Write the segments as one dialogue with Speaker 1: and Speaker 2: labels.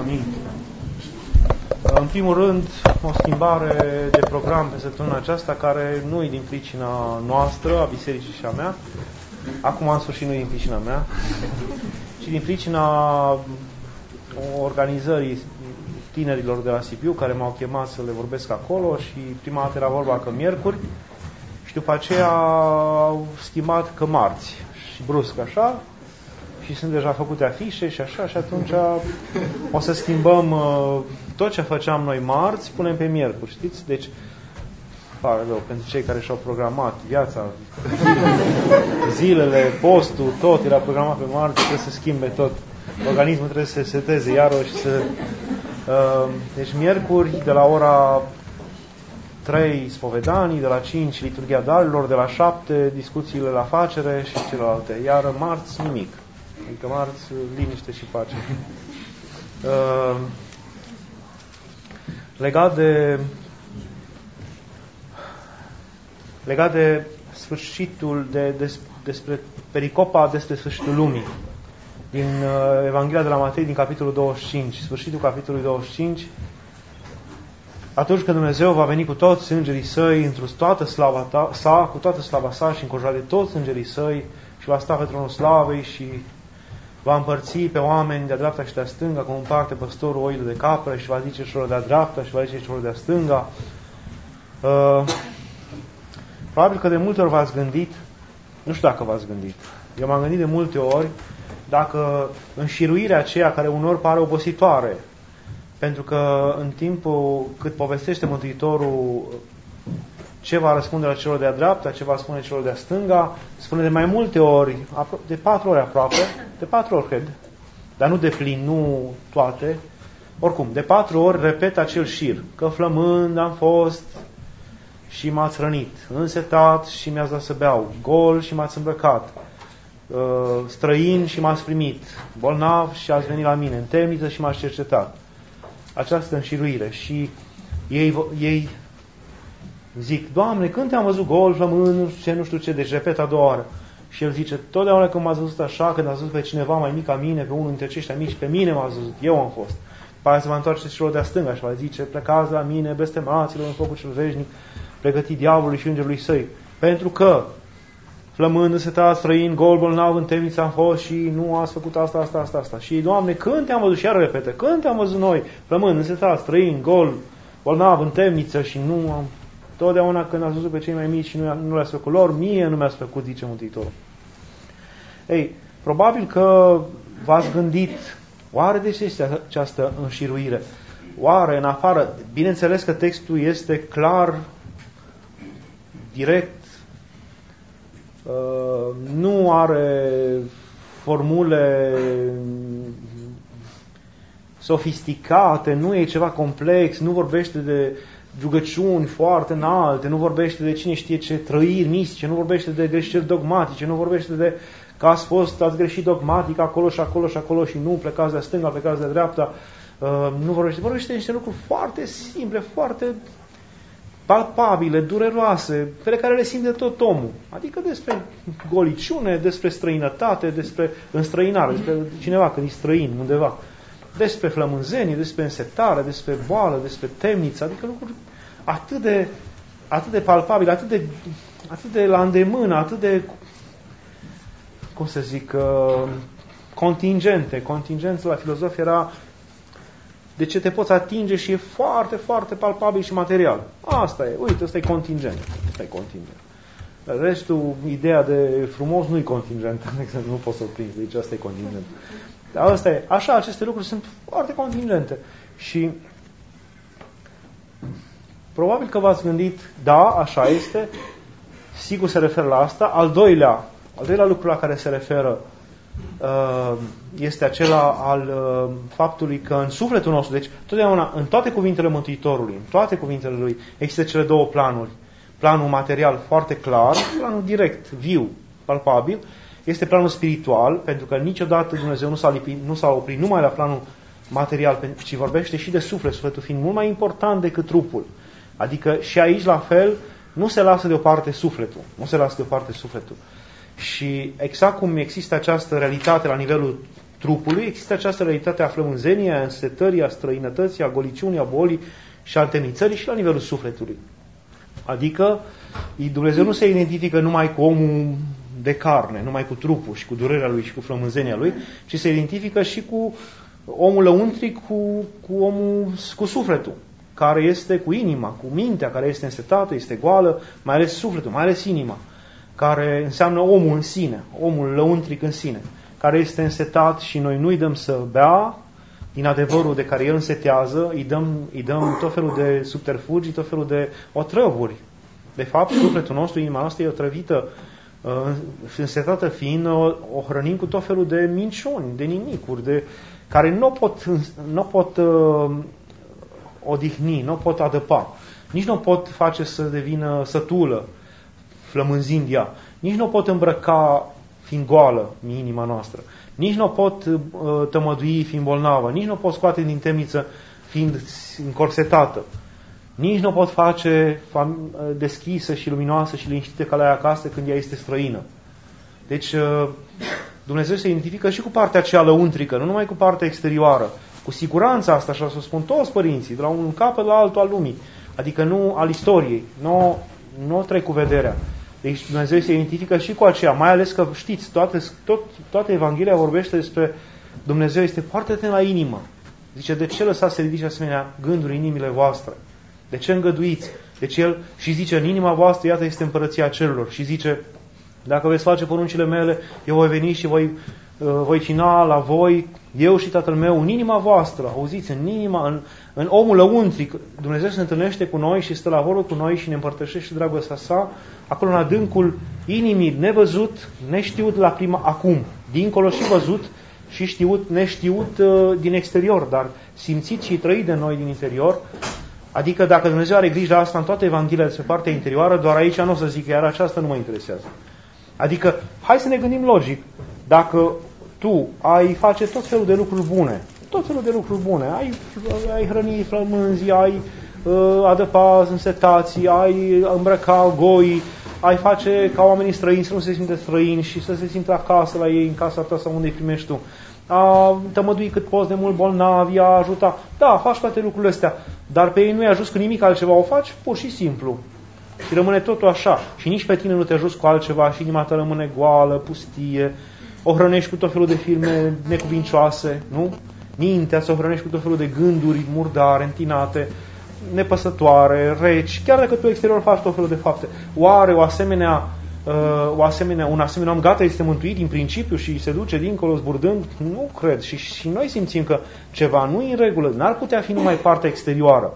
Speaker 1: Amin. În primul rând, o schimbare de program pe săptămâna aceasta, care nu e din pricina noastră, a bisericii și a mea. Acum, în sfârșit, nu e din pricina mea, ci din pricina organizării tinerilor de la Sibiu, care m-au chemat să le vorbesc acolo și prima dată era vorba că miercuri și după aceea au schimbat că marți și brusc așa și sunt deja făcute afișe și așa și atunci o să schimbăm tot ce făceam noi marți, punem pe miercuri, știți? Deci, pare rău, pentru cei care și-au programat viața, zilele, postul, tot era programat pe marți, trebuie să schimbe tot. Organismul trebuie să se seteze iarăși să... Deci miercuri de la ora 3 spovedanii, de la 5 liturghia darurilor, de la 7 discuțiile la afacere și celelalte. Iar marți nimic. Adică marți liniște și pace. Legat de sfârșitul, despre pericopa despre sfârșitul lumii, din Evanghelia de la Matei, din capitolul 25, sfârșitul capitolului 25, atunci când Dumnezeu va veni cu toți îngerii săi, într-o toată slava sa, cu toată slava sa și înconjurat de toți îngerii săi, și va sta pe tronul slavei și va împărți pe oameni de-a dreapta și de-a stânga, cum împarte păstorul oile de capră, și va zice celor de-a dreapta și va zice celor de-a stânga. Probabil că de multe ori v-ați gândit, nu știu dacă v-ați gândit, eu m-am gândit de multe ori, dacă înșiruirea aceea care uneori pare obositoare, pentru că în timpul cât povestește Mântuitorul ce va răspunde la celor de-a dreapta, ce va spune celor de-a stânga, spune de mai multe ori, de 4 ori aproape, de 4 ori cred, dar nu de plin, nu toate, oricum, de 4 ori repetă acel șir, că flămând am fost și m-ați rănit, însetat și mi-ați dat să beau, gol și m-ați îmbrăcat, străin și m-ați primit, bolnav și ați venit la mine, în temniță și m-ați cercetat. Această înșiruire. Și ei zic, Doamne, când te-am văzut gol, flămând, nu știu ce, deci repet a doua oară. Și el zice, totdeauna când m-ați văzut așa, când ați văzut pe cineva mai mic ca mine, pe unul dintre aceștia mici, pe mine m-ați văzut, eu am fost. După aia se va întoarce celor de-a stânga și va zice, plecați la mine, blestemaților, în focul cel veșnic, pregătit diavolului și îngerului săi. Pentru că flămând, însetat, străin, gol, bolnav, în temniță am fost și nu ați făcut asta. Și, Doamne, când te-am văzut, și iar repete, când te-am văzut noi, flămând, însetat, străin, gol, bolnav, în temniță și nu am... Totdeauna când ați văzut pe cei mai mici și nu le-ați făcut lor, mie nu mi-ați făcut, zice Mântuitorul. Ei, probabil că v-ați gândit, oare de ce este această înșiruire? Oare, în afară, bineînțeles că textul este clar, direct, nu are formule sofisticate, nu e ceva complex, nu vorbește de rugăciuni foarte înalte, nu vorbește de cine știe ce trăiri mistice, nu vorbește de greșeli dogmatice, nu vorbește de că ați greșit dogmatic acolo și acolo și acolo și nu plecați de-a stânga, plecați de-a dreapta, nu vorbește de niște lucruri foarte simple, foarte palpabile, dureroase, pe care le simte tot omul. Adică despre goliciune, despre străinătate, despre înstrăinare, despre cineva când e străin undeva, despre flămânzenie, despre însetare, despre boală, despre temniță, adică lucruri atât de palpabile, atât de la îndemână, atât de, cum să zic, contingente. Contingența la filozof era de ce te poți atinge și e foarte, foarte palpabil și material. Asta e, uite, ăsta e contingent. Restul, ideea de frumos nu e contingent, nu poți să o prinzi, deci asta e contingent. Dar asta e, așa, aceste lucruri sunt foarte contingente. Și probabil că v-ați gândit, da, așa este, sigur se referă la asta. Al doilea lucru la care se referă este acela al faptului că în sufletul nostru, deci totdeauna în toate cuvintele Mântuitorului, în toate cuvintele lui, există cele două planuri. Planul material foarte clar, planul direct, viu, palpabil, este planul spiritual, pentru că niciodată Dumnezeu nu s-a oprit numai la planul material, ci vorbește și de sufletul fiind mult mai important decât trupul. Adică și aici, la fel, nu se lasă deoparte sufletul. Și exact cum există această realitate la nivelul trupului, există această realitate a flămânzeniei, a însetării, a străinătății, a goliciunii, a bolii și a întemnițării și la nivelul sufletului. Adică Dumnezeu nu se identifică numai cu omul de carne, numai cu trupul și cu durerea lui și cu flămânzenia lui, ci se identifică și cu omul lăuntric, cu sufletul, care este cu inima, cu mintea, care este însetată, este goală, mai ales sufletul, mai ales inima, care înseamnă omul în sine, omul lăuntric în sine, care este însetat și noi nu-i dăm să bea din adevărul de care el însetează, îi dăm tot felul de subterfugii, tot felul de otrăvuri. De fapt, sufletul nostru, inima noastră e otrăvită, însetată fiind, o hrănim cu tot felul de minciuni, de nimicuri, care nu pot odihni, nu pot adăpa, nici nu pot face să devină sătulă, flămânzind ea, nici nu pot îmbrăca fiind goală inima noastră, nici nu pot tămădui fiind bolnavă, nici nu pot scoate din temniță fiind încorsetată, nici nu pot face deschisă și luminoasă și liniștită ca la ea acasă când ea este străină. Deci Dumnezeu se identifică și cu partea aceea lăuntrică, nu numai cu partea exterioară. Cu siguranța asta, așa să spun toți părinții, de la un capăt la altul al lumii, adică nu al istoriei, nu trec cu vederea. Deci Dumnezeu se identifică și cu aceea, mai ales că știți, toată Evanghelia vorbește despre Dumnezeu este foarte atent la inimă. Zice, de ce lăsați să ridice asemenea gânduri în inimile voastre? De ce îngăduiți? Deci El și zice, în inima voastră, iată, este împărăția cerurilor. Și zice, dacă veți face poruncile mele, eu voi veni și voi cina la voi, eu și Tatăl meu, în inima voastră. Auziți, în omul lăuntric, Dumnezeu se întâlnește cu noi și stă la vorbă cu noi și ne împărtășește dragostea sa, acolo în adâncul inimii, nevăzut, neștiut la prima acum, dincolo și văzut și știut, neștiut din exterior, dar simțit și trăit de noi din interior. Adică dacă Dumnezeu are grijă asta în toate Evanghelia despre partea interioară, doar aici nu o să zic că iar aceasta nu mă interesează. Adică, hai să ne gândim logic. Dacă tu ai face tot felul de lucruri bune, ai hrăni flămânzi, ai adăpa însetații, ai îmbrăca goi, ai face ca oamenii străini să nu se simtă străini și să se simtă acasă la ei, în casa ta sau unde îi primești tu. A tămădui cât poți de mult bolnavi, a ajuta. Da, faci toate lucrurile astea, dar pe ei nu i-a ajuns cu nimic altceva, o faci pur și simplu. Și rămâne totul așa. Și nici pe tine nu te ajuți cu altceva și inima ta rămâne goală, pustie, o hrănești cu tot felul de filme necuvincioase, nu? Mintea să o hrănești cu tot felul de gânduri murdare, întinate, nepăsătoare, reci, chiar dacă tu exterior faci tot felul de fapte. Oare un asemenea om gata este mântuit din principiu și se duce dincolo zburdând? Nu cred. Și noi simțim că ceva nu e în regulă. N-ar putea fi numai partea exterioară.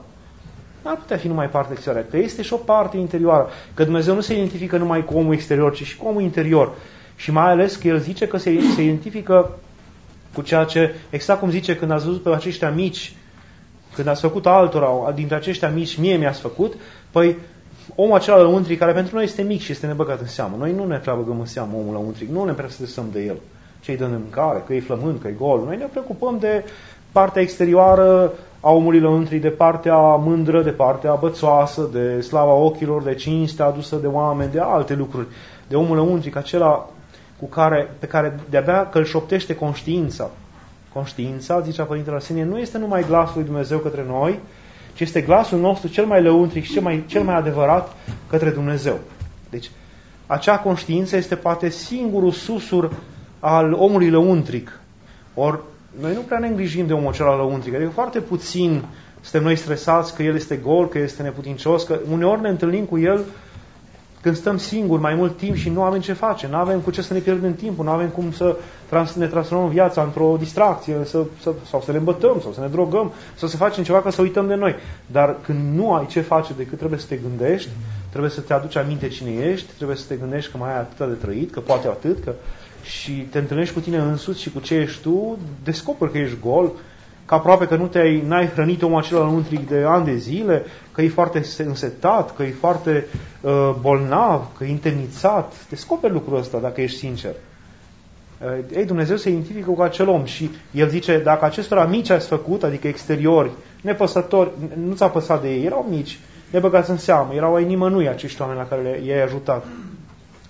Speaker 1: Că este și o parte interioară. Că Dumnezeu nu se identifică numai cu omul exterior, ci și cu omul interior. Și mai ales că El zice că se identifică cu ceea ce, exact cum zice, când ați văzut pe aceștia mici, când ați făcut altora, dintre aceștia mici, mie mi-ați făcut, păi omul acela lăuntric, care pentru noi este mic și este nebăgat în seamă. Noi nu ne prea băgăm în seamă omul lăuntric, nu ne prea stresăm de el. Ce-i dăm de mâncare, că e flămând, că e gol. Noi ne preocupăm de partea exterioară a omului lăuntric, de partea mândră, de partea bățoasă, de slava ochilor, de cinstea adusă de oameni, de alte lucruri. De omul lăuntric, acela pe care de-abia că îl șoptește conștiința. Conștiința, zicea Părintele Arsenie, nu este numai glasul lui Dumnezeu către noi, ci este glasul nostru cel mai lăuntric și cel mai adevărat către Dumnezeu. Deci, acea conștiință este poate singurul susur al omului lăuntric. Ori, noi nu prea ne îngrijim de omul acela lăuntric. Adică foarte puțin suntem noi stresați că el este gol, că este neputincios, că uneori ne întâlnim cu el când stăm singuri mai mult timp și nu avem ce face, nu avem cu ce să ne pierdem timpul, nu avem cum să ne transformăm viața într-o distracție, sau să ne îmbătăm, sau să ne drogăm, sau să facem ceva ca să uităm de noi. Dar când nu ai ce face decât trebuie să te gândești, trebuie să te aduci aminte cine ești, trebuie să te gândești că mai ai atât de trăit, că poate atât, și te întâlnești cu tine însuți și cu ce ești tu, descoperi că ești gol, că aproape că n-ai hrănit omul acela lăuntric de ani de zile, că e foarte însetat, că e foarte bolnav, că e întemnițat. Descoperi lucrul ăsta dacă ești sincer. Dumnezeu se identifică cu acel om și El zice, dacă acestora mici ați făcut, adică exteriori, nepăsători, nu ți-a păsat de ei, erau mici, nebăgați în seamă, erau ai nimănui acești oameni la care i-ai ajutat.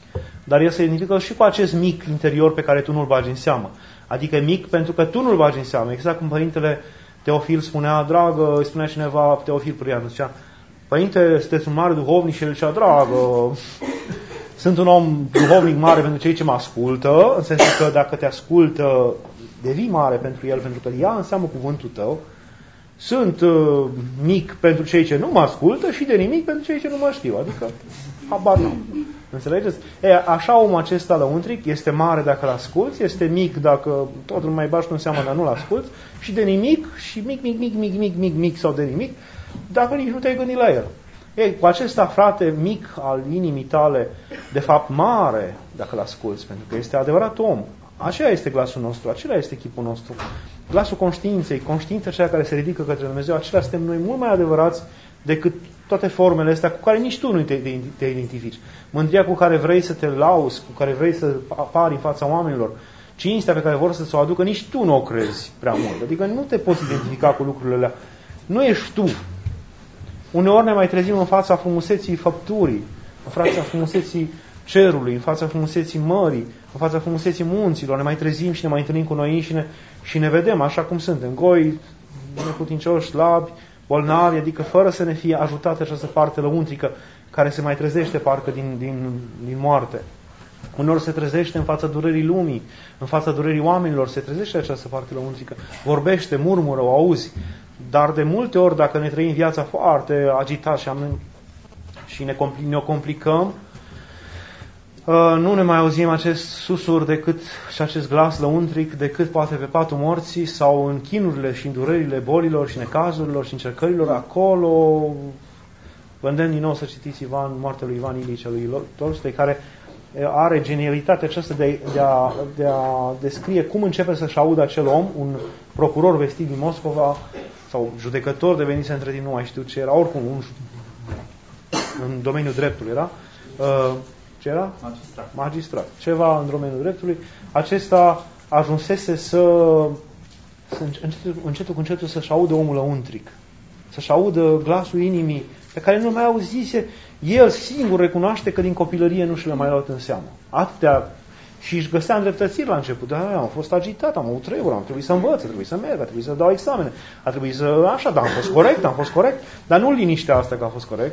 Speaker 1: dar el se identifică și cu acest mic interior pe care tu nu-l bagi în seamă. Adică mic pentru că tu nu-l bagi în seamă. Exact cum Părintele Teofil spunea, dragă, îi spunea cineva, Teofil Prianu, zicea, Părinte, sunteți un mare duhovnic, și el zicea, dragă, sunt un om duhovnic mare pentru cei ce mă ascultă, în sensul că dacă te ascultă, devii mare pentru el, pentru că îl ia în seamă cuvântul tău. Sunt mic pentru cei ce nu mă ascultă și de nimic pentru cei ce nu mă știu. Adică, habar nu. Înțelegeți? Așa omul acesta lăuntric este mare dacă îl asculți, este mic dacă tot îl mai bași în seamă, dar nu-l asculți, și de nimic, și mic sau de nimic, dacă nici nu te-ai gândit la el. Cu acesta, frate mic al inimii tale, de fapt mare, dacă îl asculți, pentru că este adevărat om. Aceea este glasul nostru, acela este chipul nostru. Glasul conștiinței, conștiința aceea care se ridică către Dumnezeu, acela suntem noi mult mai adevărați decât toate formele astea cu care nici tu nu te identifici. Mândria cu care vrei să te lauzi, cu care vrei să apari în fața oamenilor, cinstea pe care vor să ți-o aducă, nici tu nu o crezi prea mult. Adică nu te poți identifica cu lucrurile alea. Nu ești tu. Uneori ne mai trezim în fața frumuseții făpturii, în fața frumuseții cerului, în fața frumuseții mării, în fața frumuseții munților, ne mai trezim și ne mai întâlnim cu noi înșine și ne vedem așa cum suntem, goi, neputincioși, slabi, bolnavi, adică fără să ne fie ajutată această parte lăuntrică care se mai trezește parcă din moarte. Uneori se trezește în fața durerii lumii, în fața durerii oamenilor, se trezește această parte lăuntrică, vorbește, murmură, o auzi, dar de multe ori, dacă ne trăim viața foarte agitat și ne complicăm, nu ne mai auzim acest susur și acest glas lăuntric decât poate pe patul morții sau în chinurile și în durerile bolilor și necazurilor și încercărilor. Acolo vă îndemn din nou să citiți moartea lui Ivan Ilici al lui Tolstoi, care are genialitatea aceasta de a descrie cum începe să-și audă acel om, un procuror vestit din Moscova sau judecător devenise între timp, nu mai știu ce era, oricum în domeniul dreptului era. Ce era? Magistrat. Ceva în domeniul dreptului. Acesta ajunsese să încetul cu încetul să-și audă omul lăuntric. Să-și audă glasul inimii pe care nu mai auzise. El singur recunoaște că din copilărie nu și le mai luat în seamă. Atâtea. Și își găsea îndreptățiri la început. Da, am fost agitat, am avut treburi, am trebuit să învăț, a trebuit să merg, a trebuit să dau examene, a trebuit să... Așa, dar am fost corect. Dar nu liniștea asta că a fost corect.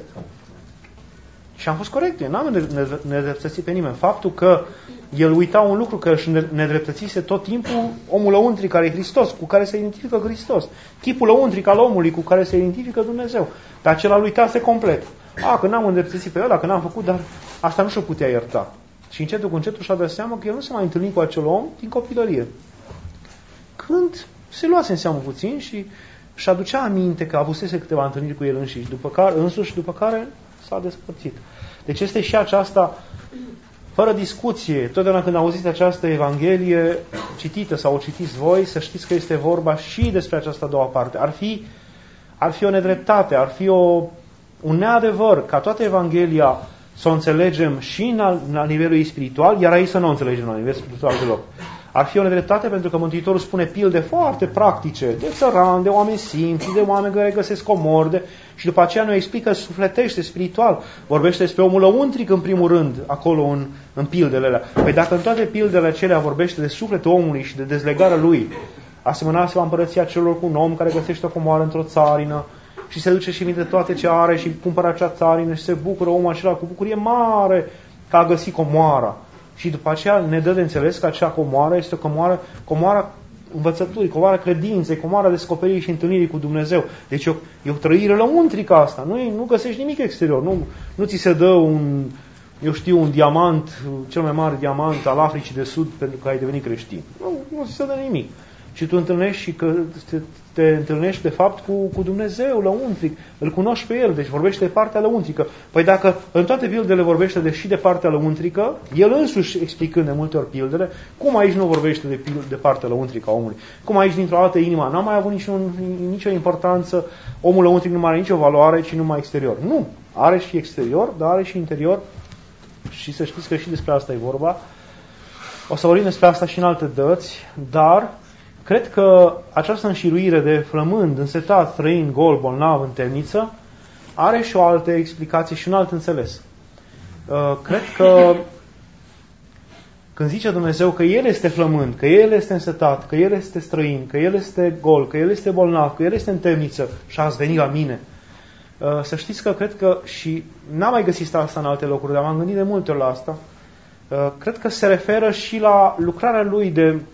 Speaker 1: Și am fost corect, eu n-am nedreptățit pe nimeni. Faptul că el uita un lucru, că își nedreptățise tot timpul omul lăuntric care e Hristos, cu care se identifică Hristos. Chipul lăuntric al omului cu care se identifică Dumnezeu. Dar acela uitase complet. Că n-am îndreptățit pe ăla, că n-am făcut, dar asta nu și-o putea ierta. Și încetul cu încetul și-a dat seama că el nu se mai întâlni cu acel om din copilărie. Când se luase în seamă puțin și își aducea aminte că avusese câteva întâlniri cu el însuși, după care s-a despărțit. Deci este și aceasta, fără discuție, totdeauna când auziți această Evanghelie citită sau o citiți voi, să știți că este vorba și despre această a doua parte. Ar fi o nedreptate, ar fi un neadevăr ca toată Evanghelia să o înțelegem și la nivelul spiritual, iar aici să nu o înțelegem la nivel spiritual deloc. Ar fi o nedreptate pentru că Mântuitorul spune pilde foarte practice, de țărani, de oameni simpli, de oameni care găsesc comorde și după aceea ne explică sufletește, spiritual. Vorbește despre omul lăuntric în primul rând, acolo în pildele alea. Păi dacă în toate pildele acelea vorbește de sufletul omului și de dezlegarea lui, asemănați-vă împărăția celor cu un om care găsește o comoară într-o țarină și se duce și vinde toate ce are și cumpără acea țarină și se bucură omul acela cu bucurie mare că a găsit comoara. Și după aceea ne dă de înțeles că acea comoară este o comoară învățăturii, comoara credinței, comoara descoperirii și întâlnirii cu Dumnezeu. Deci e o trăire lăuntrică asta. Nu găsești nimic exterior. Nu ți se dă un diamant, cel mai mare diamant al Africii de Sud pentru că ai devenit creștin. Nu ți se dă nimic. Și tu întâlnești și că te întâlnești de fapt cu Dumnezeu lăuntric. Îl cunoști pe El, deci vorbește de partea lăuntrică. Păi dacă în toate pildele vorbește și de partea lăuntrică, El însuși explicând de multe ori pildele, cum aici nu vorbește de partea lăuntrică a omului? Cum aici dintr-o dată inima n-a mai avut nicio importanță, omul lăuntric nu mai are nicio valoare, ci numai exterior. Nu, are și exterior, dar are și interior și să știți că și despre asta e vorba. O să vorbim despre asta și în alte dăți, dar cred că această înșiruire de flămând, însetat, străin, gol, bolnav, în temniță, are și o altă explicație și un alt înțeles. Cred că Când zice Dumnezeu că El este flămând, că El este însetat, că El este străin, că El este gol, că El este bolnav, că El este în temniță și ați venit la mine, să știți că cred că, și n-am mai găsit asta în alte locuri, dar m-am gândit de multe ori la asta, cred că se referă și la lucrarea Lui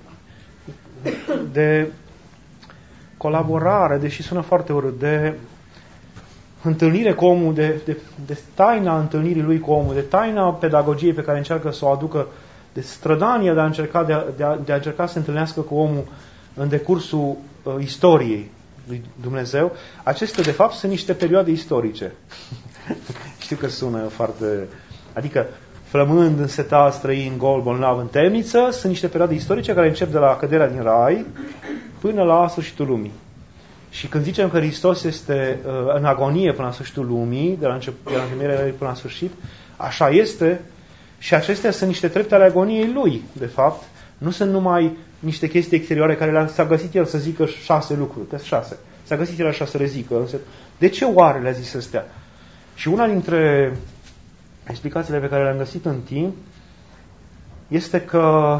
Speaker 1: de colaborare, deși sună foarte urât, de întâlnire cu omul, de taina întâlnirii Lui cu omul, de taina pedagogiei pe care încearcă să o aducă, de strădania de a încerca să se întâlnească cu omul în decursul istoriei lui Dumnezeu. Acestea, de fapt, sunt niște perioade istorice. Știu că sună foarte... Adică, flămând, însetat, străin, gol, bolnav, în temniță, sunt niște perioade istorice care încep de la căderea din rai până la sfârșitul lumii. Și când zicem că Hristos este în agonie până la sfârșitul lumii, de la începerea lui până la sfârșit, așa este. Și acestea sunt niște trepte ale agoniei Lui, de fapt. Nu sunt numai niște chestii exterioare care s-a găsit El să zică 6 lucruri, că 6. S-a găsit El așa să le zică. De ce oare le-a zis astea? Și una dintre explicațiile pe care le-am găsit în timp este că,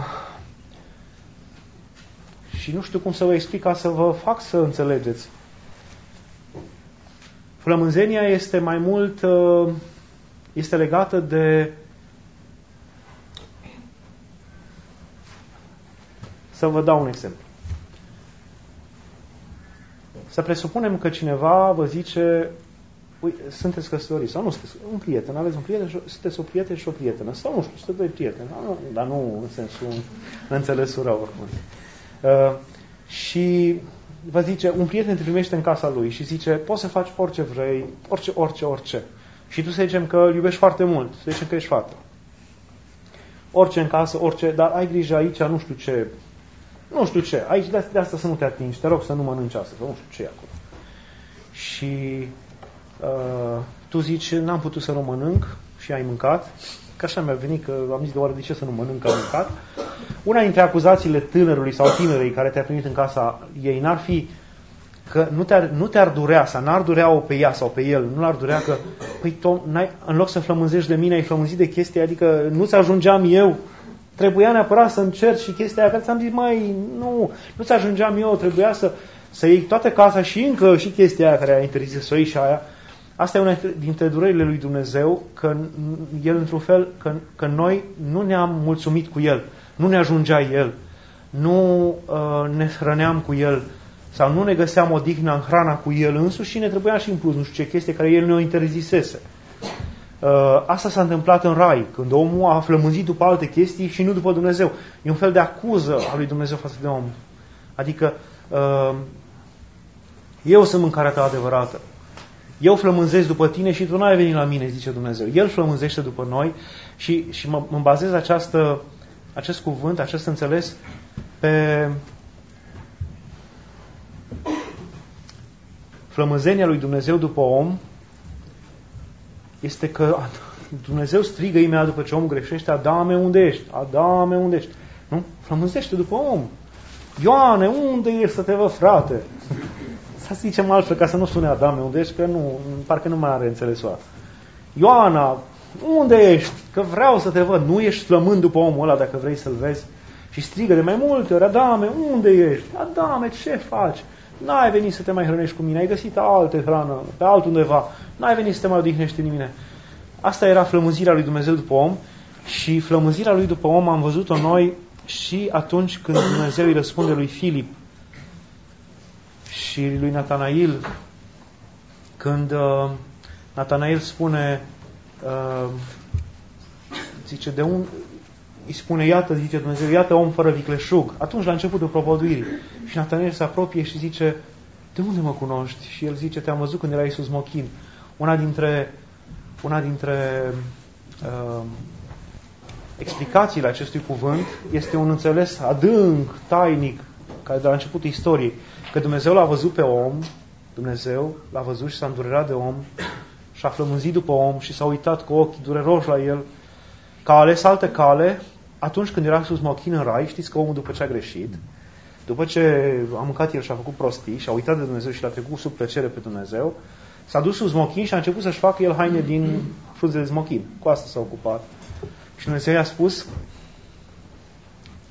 Speaker 1: și nu știu cum să vă explic ca să vă fac să înțelegeți, flămânzenia este mai mult, este legată de, să vă dau un exemplu. Să presupunem că cineva vă zice, sunteți căsătoriți sau nu sunteți, un prieten, aveți un prieten, sunteți o prietenă și o prietenă, sau nu știu, sunteți doi prieteni, dar nu în sensul, în înțelesul rău oricum. Și vă zice, un prieten te primește în casa lui și zice, poți să faci orice vrei, orice. Și tu să zicem că îl iubești foarte mult, să zicem că ești fată. Orice în casă, orice, dar ai grijă aici, nu știu ce, aici de asta să nu te atingi, te rog să nu mănânci asta, sau nu știu ce e acolo. Și tu zici, n-am putut să nu mănânc și ai mâncat, că așa mi-a venit, că am zis de oare de ce să nu mănânc, că am mâncat. Una dintre acuzațiile tânărului sau tinerei care te-a primit în casa ei n-ar fi că nu te-ar durea, sau n-ar durea-o pe ea sau pe el, nu l-ar durea că, păi Tom, în loc să flămânzești de mine, ai flămânzit de chestia, adică nu-ți ajungeam eu, trebuia neapărat să încerci și chestia aia, că ți-am zis, mai, nu-ți ajungeam eu, trebuia să iei toată casa și încă și chestia aia care a interzis să o iei și aia. Asta e una dintre durerile lui Dumnezeu, că El, într-un fel, că noi nu ne-am mulțumit cu El, nu ne ajungea El, nu ne hrăneam cu El, sau nu ne găseam odihnă în hrana cu El însuși și ne trebuia și în plus, nu știu ce chestie care El ne-o interzisese. Asta s-a întâmplat în rai, când omul a flămânzit după alte chestii și nu după Dumnezeu. E un fel de acuză a lui Dumnezeu față de om. Adică, eu sunt mâncarea ta adevărată. Eu flămânzesc după tine și tu n-ai venit la mine, zice Dumnezeu. El flămânzește după noi și mă bazez acest cuvânt, acest înțeles pe flămânzenia lui Dumnezeu după om. Este că Dumnezeu strigă imediat după ce omul greșește, Adame, unde ești? Adame, unde ești? Nu? Flămânzește după om. Ioane, unde ești să te văd, frate? Să zicem altfel, ca să nu sune Adame, unde ești, că parcă nu mai are înțelesul ăla. Ioana, unde ești? Că vreau să te văd. Nu ești flămând după omul ăla dacă vrei să-l vezi. Și strigă de mai multe ori, Adame, unde ești? Adame, ce faci? N-ai venit să te mai hrănești cu mine, ai găsit alte hrană, pe altundeva, n-ai venit să te mai odihnești în mine. Asta era flămânzirea lui Dumnezeu după om și flămânzirea lui după om am văzut-o noi și atunci când Dumnezeu îi răspunde lui Filip și lui Natanail, când Natanail spune, zice, îi spune, iată, zice Dumnezeu, iată om fără vicleșug. Atunci, la începutul propovăduirii. Și Natanail se apropie și zice, de unde mă cunoști? Și el zice, te-am văzut când era Iisus Mochin. Una dintre explicațiile acestui cuvânt este un înțeles adânc, tainic, care de la începutul istoriei, că Dumnezeu l-a văzut pe om, Dumnezeu l-a văzut și s-a îndurerat de om și a flămânzit după om și s-a uitat cu ochi dureroși la el, că a ales altă cale atunci când era Iisus Mochin în rai. Știți că omul, după ce a greșit, după ce a mâncat el și a făcut prostii și a uitat de Dumnezeu și l-a trecut sub plăcere pe Dumnezeu, s-a dus sub smochin și a început să-și facă el haine din frunze de smochin. Cu asta s-a ocupat. Și Dumnezeu i-a spus,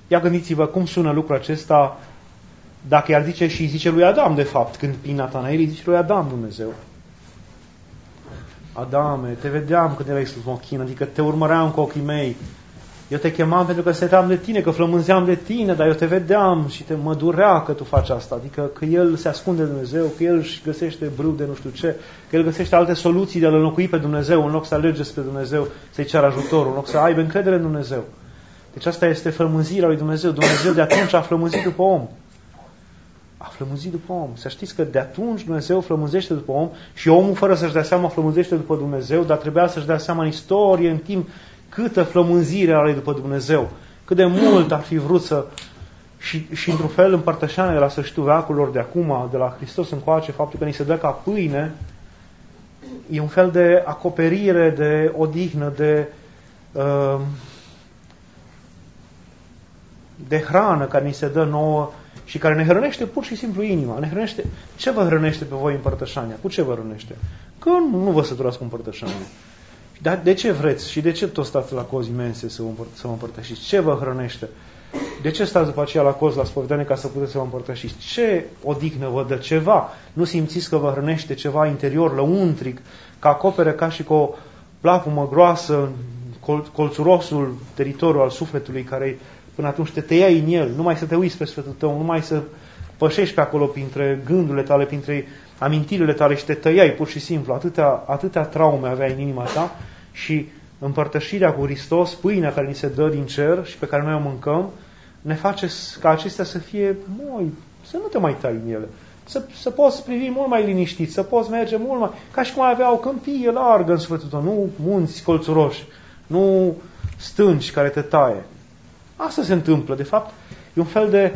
Speaker 1: Ia gândiți-vă cum sună lucrul acesta dacă i-ar zice și zice lui Adam, de fapt, când prin Natanael îi zice lui Adam Dumnezeu. Adame, te vedeam când erai sub mochin, adică te urmăream cu ochii mei. Eu te chemam pentru că stăteam de tine, că flămânzeam de tine, dar eu te vedeam și mă durea că tu faci asta. Adică că El se ascunde de Dumnezeu, că El își găsește brâu de nu știu ce, că El găsește alte soluții de a-L înlocui pe Dumnezeu, în loc să alerge spre Dumnezeu, să-i ceară ajutorul, în loc să aibă încredere în Dumnezeu. Deci asta este flămânzirea lui Dumnezeu. Dumnezeu de atunci a flămânzit după om. A flămânzit după om. Să știți că de atunci Dumnezeu flămânzește după om și omul, fără să-și dea seama, flămânzește după Dumnezeu, dar trebuia să-și dea seama în istorie, în timp, câtă flămânzire are după Dumnezeu. Cât de mult ar fi vrut să... Și într-un fel împărtășeane de la sfârșitul veacurilor de acum, de la Hristos încoace, faptul că ni se dă ca pâine, e un fel de acoperire, de odihnă, de hrană care ni se dă nouă și care ne hrănește pur și simplu inima. Ne hrănește. Ce vă hrănește pe voi împărtășania? Cu ce vă hrănește? Că nu vă săturați cu împărtășania. Dar de ce vreți și de ce tot stați la cozi imense să vă împărtășiți? Ce vă hrănește? De ce stați după aceea la cozi, la spovedanie, ca să puteți să vă împărtășiți? Ce odihnă vă dă? Ceva? Nu simțiți că vă hrănește ceva interior, lăuntric, că acopere ca și cu o plapumă groasă, colțurosul teritoriu al sufletului, care până atunci te tăiai în el, nu mai să te uiți pe sufletul tău, nu mai să pășești pe acolo printre gândurile tale, printre amintirile tale și te tăiai pur și simplu. Atâtea traume aveai în inima ta și împărtășirea cu Hristos, pâinea care ni se dă din cer și pe care noi o mâncăm, ne face ca acestea să fie, să nu te mai tai în ele. Să poți privi mult mai liniștit, să poți merge mult mai... Ca și cum ai avea o câmpie largă în sufletul tău, nu munți colțuroși, nu stânci care te taie. Asta se întâmplă, de fapt, e un fel de...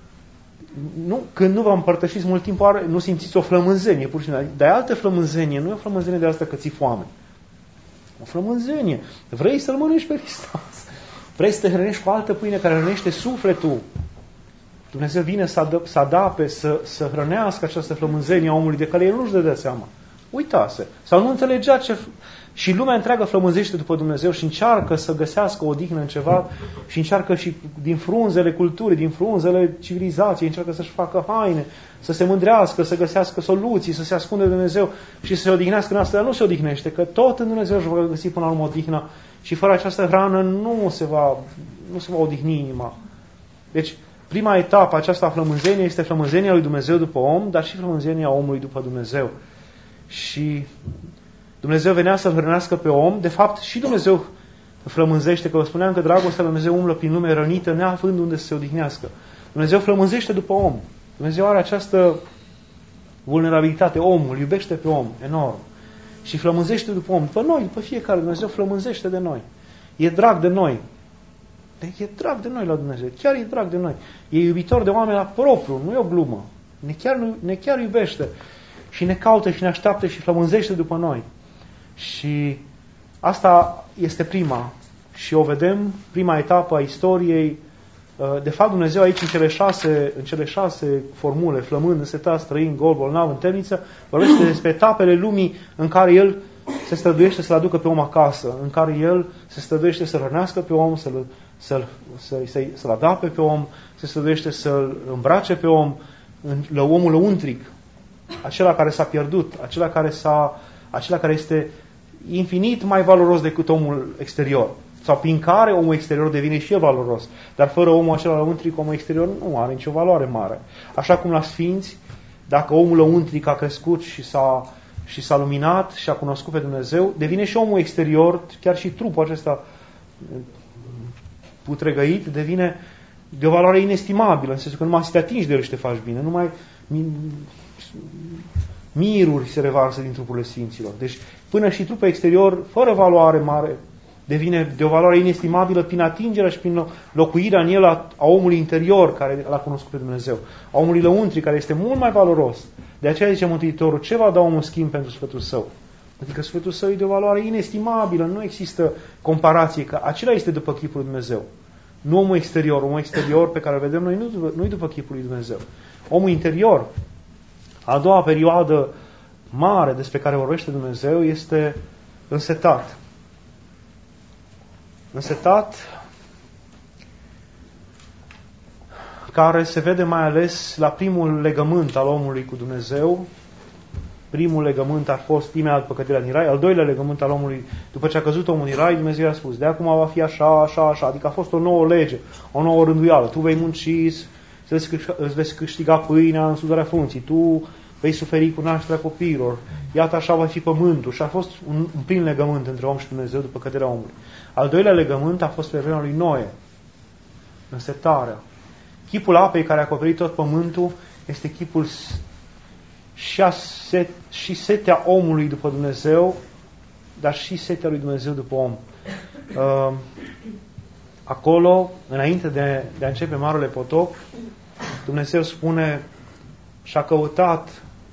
Speaker 1: când nu vă împărtășiți mult timp, nu simțiți o flămânzenie, pur și simplu. Dar e altă flămânzenie, nu e o flămânzenie de asta că ți foame. O flămânzenie. Vrei să-L mănânci pe Hristos. Vrei să te hrănești cu altă pâine care hrănește sufletul. Dumnezeu vine să adape, să hrănească această flămânzenie a omului de care el nu-și dădea seama. Uitase. Sau nu înțelegea ce... Și lumea întreagă flămânzește după Dumnezeu și încearcă să găsească o odihnă în ceva și încearcă și din frunzele culturii, din frunzele civilizației, încearcă să-și facă haine, să se mândrească, să găsească soluții, să se ascundă de Dumnezeu și să se odihnească în asta, dar nu se odihnește, că tot în Dumnezeu își va găsi până la urmă odihnă și fără această hrană nu se va odihni inima. Deci, prima etapă aceasta a flămânzeniei este flămânzenia lui Dumnezeu după om, dar și flămânzenia omului după Dumnezeu. Și Dumnezeu venea să hrănească pe om, de fapt și Dumnezeu flămânzește, că vă spuneam că dragostea lui Dumnezeu umblă prin lume rănită, neavând unde să se odihnească. Dumnezeu flămânzește după om. Dumnezeu are această vulnerabilitate, omul iubește pe om, enorm. Și flămânzește după om, după noi, după fiecare. Dumnezeu flămânzește de noi. E drag de noi. Deci e drag de noi la Dumnezeu, chiar e drag de noi. E iubitor de oameni la propriu, nu e o glumă. Ne chiar iubește. Și ne caută și ne așteaptă și flămânzește după noi. Și asta este prima. Și o vedem, prima etapă a istoriei. De fapt, Dumnezeu aici, în cele șase formule, flămând, însetat, străin, gol, bolnav, în temniță, vorbește despre etapele lumii în care El se străduiește să-L aducă pe om acasă, în care El se străduiește să rănească pe om, să-L adape pe om, se străduiește să-L îmbrace pe om, omul lăuntric, acela care s-a pierdut, acela care este infinit mai valoros decât omul exterior. Sau prin care omul exterior devine și el valoros. Dar fără omul acela lăuntric, omul exterior nu are nicio valoare mare. Așa cum la sfinți, dacă omul lăuntric a crescut și s-a luminat și a cunoscut pe Dumnezeu, devine și omul exterior, chiar și trupul acesta putregăit, devine de o valoare inestimabilă, în sensul că numai să te atingi de el și te faci bine, numai miruri se revarsă din trupurile sfinților. Deci până și trupul exterior, fără valoare mare, devine de o valoare inestimabilă prin atingerea și prin locuirea în el a omului interior care l-a cunoscut pe Dumnezeu. A omului lăuntric, care este mult mai valoros. De aceea zice Mântuitorul, ce va da omul schimb pentru sufletul său? Adică sufletul său e de o valoare inestimabilă, nu există comparație, că acela este după chipul lui Dumnezeu. Nu omul exterior pe care îl vedem noi nu e după chipul lui Dumnezeu. Omul interior, a doua perioadă mare despre care vorbește Dumnezeu este însetat. Însetat care se vede mai ales la primul legământ al omului cu Dumnezeu. Primul legământ a fost imediat după căderea din rai, al doilea legământ al omului, după ce a căzut omul din rai, Dumnezeu i-a spus, de acum va fi așa, așa, așa, adică a fost o nouă lege, o nouă rânduială, tu vei munci, îți vei câștiga pâinea în sudarea frunții, tu vei suferi cu nașterea copiilor, iată așa va fi pământul. Și a fost un prim legământ între om și Dumnezeu după căderea omului. Al doilea legământ a fost pe vremea lui Noe, însetarea. Chipul apei care a acoperit tot pământul este chipul și setea omului după Dumnezeu, dar și setea lui Dumnezeu după om. Acolo, înainte de a începe marele potop, Dumnezeu spune, și-a căutat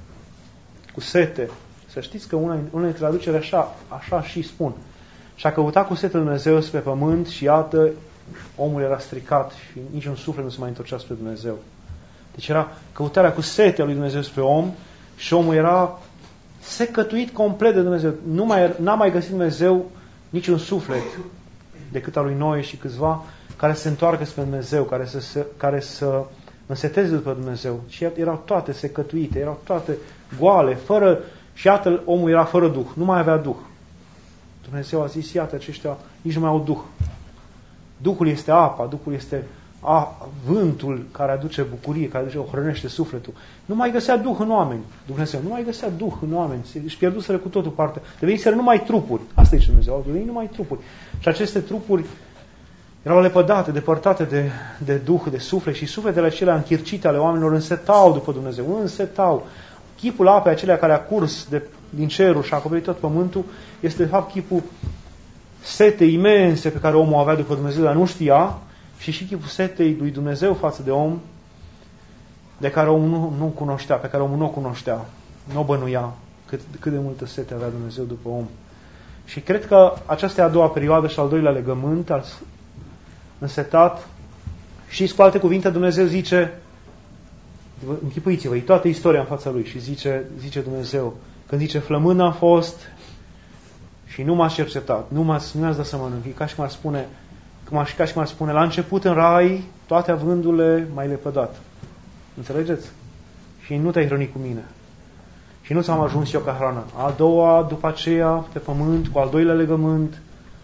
Speaker 1: cu sete. Să știți că unele traduceri așa și spun. Și-a căutat cu sete Dumnezeu spre pământ și iată, omul era stricat și niciun suflet nu se mai întorcea spre Dumnezeu. Deci era căutarea cu setea lui Dumnezeu spre om și omul era secătuit complet de Dumnezeu. N-a mai găsit Dumnezeu niciun suflet decât al lui Noe și câțiva care se întoarcă spre Dumnezeu, care să înseteze după Dumnezeu. Și erau toate secătuite, erau toate goale, și iată, omul era fără Duh, nu mai avea Duh. Dumnezeu a zis, iată, aceștia nici nu mai au Duh. Duhul este apa, Duhul este vântul care aduce bucurie, care hrănește sufletul. Nu mai găsea Duh în oameni, Dumnezeu, nu mai găsea Duh în oameni, își pierduseră cu totul parte. Deveniseră numai trupuri, asta zice Dumnezeu, au devenit numai trupuri. Și aceste trupuri erau lepădate, depărtate de Duh, de suflet și sufletele acelea închircite ale oamenilor însetau după Dumnezeu, însetau. Chipul apei acelea care a curs din cerul și a acoperit tot pământul este de fapt chipul setei imense pe care omul avea după Dumnezeu, dar nu știa, și chipul setei lui Dumnezeu față de om, de care omul nu cunoștea, pe care omul nu o cunoștea, nu o bănuia cât de multă sete avea Dumnezeu după om. Și cred că aceasta e a doua perioadă și al doilea legământ, al însetat, și cu alte cuvinte Dumnezeu zice, închipuiți-vă, e toată istoria în fața lui și zice Dumnezeu, când zice flămând am fost și nu m-ați cercetat, nu mi-ați dat să mănânc, e ca și cum ar spune, la început în rai, toate avându-le m-ai lepădat. Înțelegeți? Și nu te-ai hrănit cu mine. Și nu ți-am ajuns eu ca hrană. A doua, după aceea, pe pământ, cu al doilea legământ,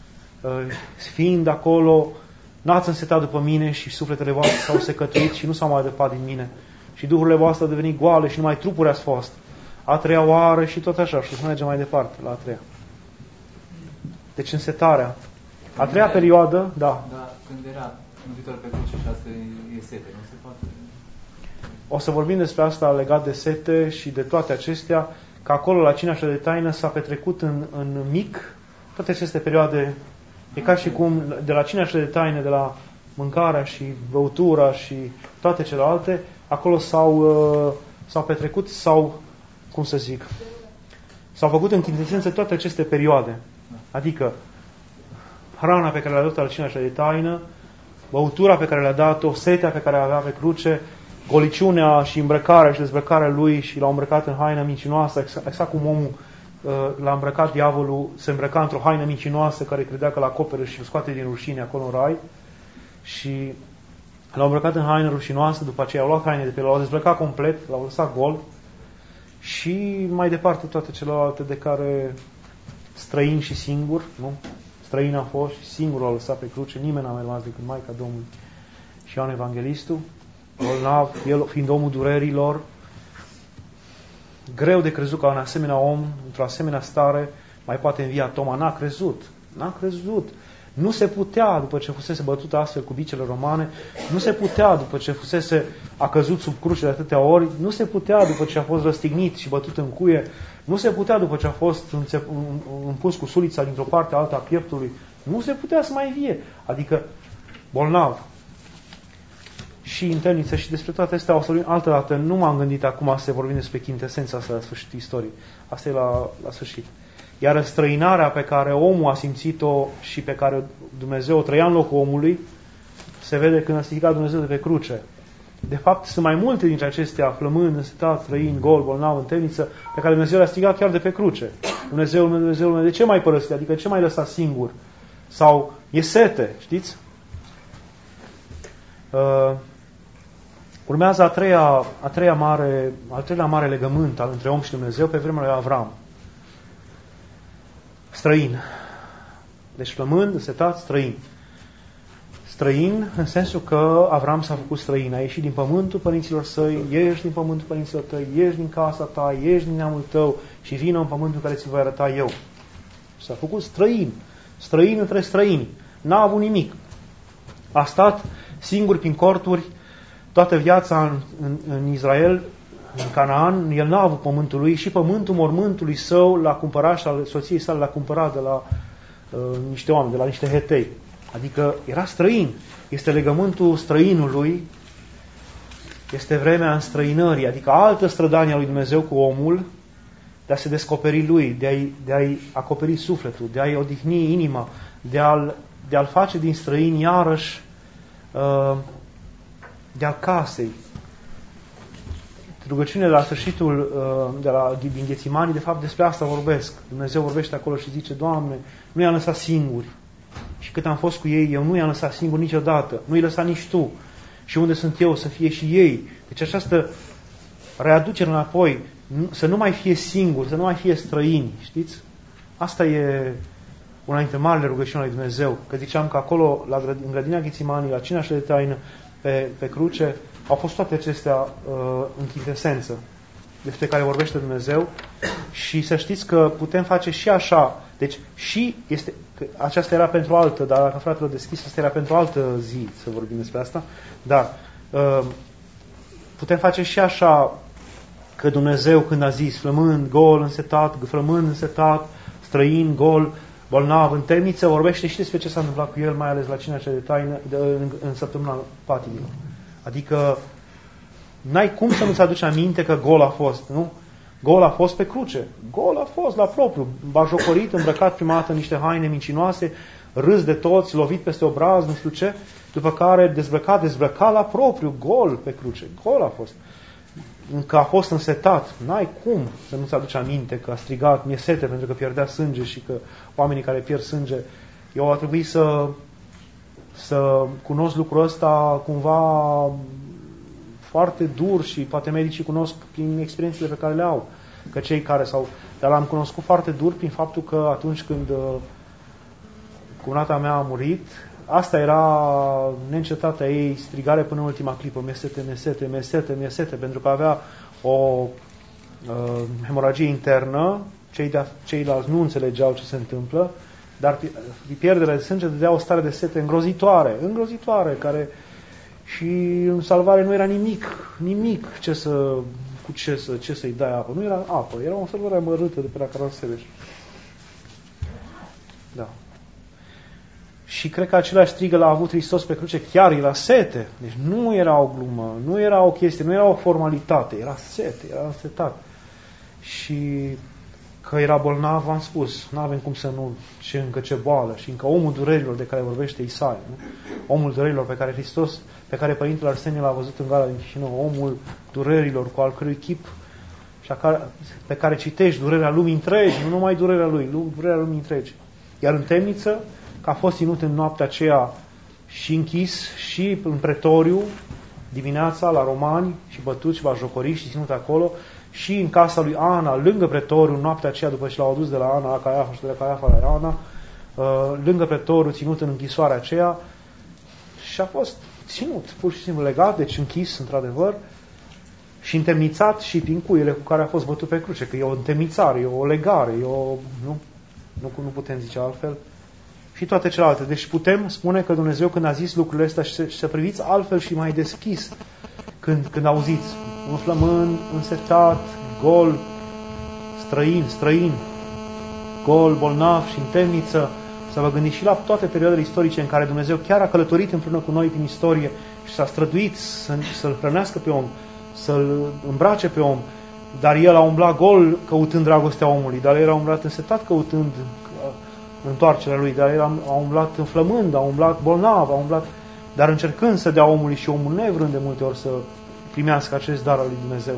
Speaker 1: fiind acolo, n-ați însetat după mine și sufletele voastre s-au secătuit și nu s-au mai adăpat din mine. Și duhurile voastre au devenit goale și numai trupuri ați fost. A treia oară și tot așa. Și să mergem mai departe, la a treia. Deci însetarea. A treia perioadă, da.
Speaker 2: Da, când era Mântuitor pe cruce și asta e sete, nu se poate...
Speaker 1: O să vorbim despre asta legat de sete și de toate acestea, că acolo la cina de taină s-a petrecut în mic toate aceste perioade. E ca și cum de la cina de taină, de la mâncarea și băutura și toate celelalte, acolo s-au petrecut, cum să zic, s-au făcut în chintesență toate aceste perioade. Adică hrana pe care le-a dat la cina de taină, băutura pe care le-a dat-o, setea pe care o avea pe cruce, goliciunea și îmbrăcarea și dezbrăcarea lui și l-a îmbrăcat în haină mincinoasă, exact cum omul l-a îmbrăcat diavolul, se îmbrăca într-o haină mincinoasă care credea că l-acoperă și îl scoate din rușine acolo în rai și l-a îmbrăcat în haină rușinoasă, după aceea au luat haine de pe el, l-au dezbrăcat complet, l-au lăsat gol și mai departe toate celelalte de care străin și singur, nu? Străin a fost și singur l-a lăsat pe cruce, nimeni n-a mai rămas decât Maica Domnului și Ioan Evanghelistul, bolnav, el fiind omul durerilor, greu de crezut că un asemenea om, într-o asemenea stare, mai poate învia Toma. N-a crezut. Nu se putea, după ce fusese bătut astfel cu bicele romane, nu se putea, după ce a căzut sub cruce de atâtea ori, nu se putea, după ce a fost răstignit și bătut în cuie, nu se putea, după ce a fost împus cu sulița dintr-o parte alta a pieptului, nu se putea să mai vie. Adică, bolnav. Și în temniță și despre toate astea o să vorbim altă dată. Nu m-am gândit acum să vorbim despre chintesența asta la sfârșitul istoriei. Asta e la sfârșit. Iar străinarea pe care omul a simțit-o și pe care Dumnezeu o trăia în locul omului, se vede când a stricat Dumnezeu de pe cruce. De fapt, sunt mai multe dintre acestea, flămând, însetat, străin, gol, bolnav, în temniță, pe care Dumnezeu le-a strigat chiar de pe cruce. Dumnezeul meu, de ce mai părăsit? Adică ce mai lăsat singur? Sau e sete, știți? Urmează al treilea mare legământ între om și Dumnezeu pe vremea lui Avram. Străin. Deci flămând, însetat, străin. Străin în sensul că Avram s-a făcut străin. A ieșit din pământul părinților săi, ieși din pământul părinților tăi, ieși din casa ta, ieși din neamul tău și vină în pământul care ți-l voi arăta eu. S-a făcut străin. Străin între străini. N-a avut nimic. A stat singur prin corturi toată viața în Israel, în Canaan. El n-a avut pământul lui și pământul mormântului său l-a cumpărat și al soției sale l-a cumpărat de la niște oameni, de la niște hetei. Adică era străin. Este legământul străinului, este vremea înstrăinării, adică altă strădanie a lui Dumnezeu cu omul, de a se descoperi lui, de a-i acoperi sufletul, de a-i odihni inima, de a-l face din străin iarăși de-al casei. Rugăciunile de la sfârșitul din Ghețimani, de fapt despre asta vorbesc. Dumnezeu vorbește acolo și zice: Doamne, nu i-am lăsat singuri. Și cât am fost cu ei, eu nu i-am lăsat singuri niciodată. Nu i-ai lăsat nici Tu. Și unde sunt eu, să fie și ei. Deci această readucere înapoi, să nu mai fie singuri, să nu mai fie străini. Știți? Asta e una dintre marile rugăciuni lui Dumnezeu. Că ziceam că acolo, în grădina Ghețimani, la cina de taină, pe cruce, au fost toate acestea în chintesență despre care vorbește Dumnezeu. Și să știți că putem face și așa. Deci și este, aceasta era pentru altă, dar dacă fratele a deschis, asta era pentru altă zi să vorbim despre asta. Dar putem face și așa, că Dumnezeu când a zis flămând, gol, însetat, flămând, însetat, străin, gol, bolnav, în temniță, vorbește și despre ce s-a întâmplat cu el, mai ales la cina cea de taină în săptămâna patimilor. Adică n-ai cum să nu-ți aduci aminte că gol a fost, nu? Gol a fost pe cruce. Gol a fost la propriu. Bajocorit, îmbrăcat prima dată în niște haine mincinoase, râs de toți, lovit peste obraz, nu știu ce, după care dezbrăcat la propriu. Gol pe cruce. Gol a fost. Că a fost însetat. N-ai cum să nu-ți aduci aminte că a strigat: mi-e sete, pentru că pierdea sânge și că oamenii care pierd sânge, eu a trebuit să cunosc lucrul ăsta cumva foarte dur și poate medicii cunosc prin experiențele pe care le au. Că cei care dar l-am cunoscut foarte dur prin faptul că atunci când cumnata mea a murit, asta era neîncetată ei strigare până în ultima clipă: mi-e sete, mi-e sete, mi-e sete, mi-e sete, pentru că avea o hemoragie internă, ceilalți nu înțelegeau ce se întâmplă, dar pierderea de sânge dădea o stare de sete îngrozitoare, care și în salvare nu era nimic ce să-i dai apă. Nu era apă, era o salvare amărâtă de pe la carosebeș. Da. Și cred că același strigă l-a avut Hristos pe cruce, chiar era sete. Deci nu era o glumă, nu era o chestie, nu era o formalitate, era sete, era însetat. Și că era bolnav, v-am spus, nu avem cum să nu, încă ce boală, și încă omul durerilor de care vorbește Isaia, nu? Omul durerilor pe care Părintele Arsenie l-a văzut în Gara din Chișinău, omul durerilor cu al cărui chip și pe care citești durerea lumii întregi, nu numai durerea lui, durerea lumii întregi. Iar în temniță, că a fost ținut în noaptea aceea și închis și în pretoriu, dimineața la romani, și bătut și bajocorit și ținut acolo, și în casa lui Ana, lângă pretoriu, noaptea aceea, după ce l-au adus de la Ana la Caiafa și de la Caiafa la Ana, lângă pretoriu, ținut în închisoarea aceea, și a fost ținut, pur și simplu legat, deci închis, într-adevăr, și întemnițat și prin cuiele cu care a fost bătut pe cruce, că e o întemnițare, e o legare, nu putem zice altfel, și toate celelalte. Deci putem spune că Dumnezeu, când a zis lucrurile astea, și să priviți altfel și mai deschis, când auziți un flămând, însetat, gol, străin, gol, bolnav și în temniță, să vă gândiți și la toate perioadele istorice în care Dumnezeu chiar a călătorit împreună cu noi prin istorie și s-a străduit să-l hrănească pe om, să-l îmbrace pe om, dar el a umblat gol căutând dragostea omului, dar el a umblat însetat căutând întoarcerea lui, dar el a umblat înflămând, a umblat bolnav, dar încercând să dea omului, și omul nevrând de multe ori să primească acest dar al lui Dumnezeu.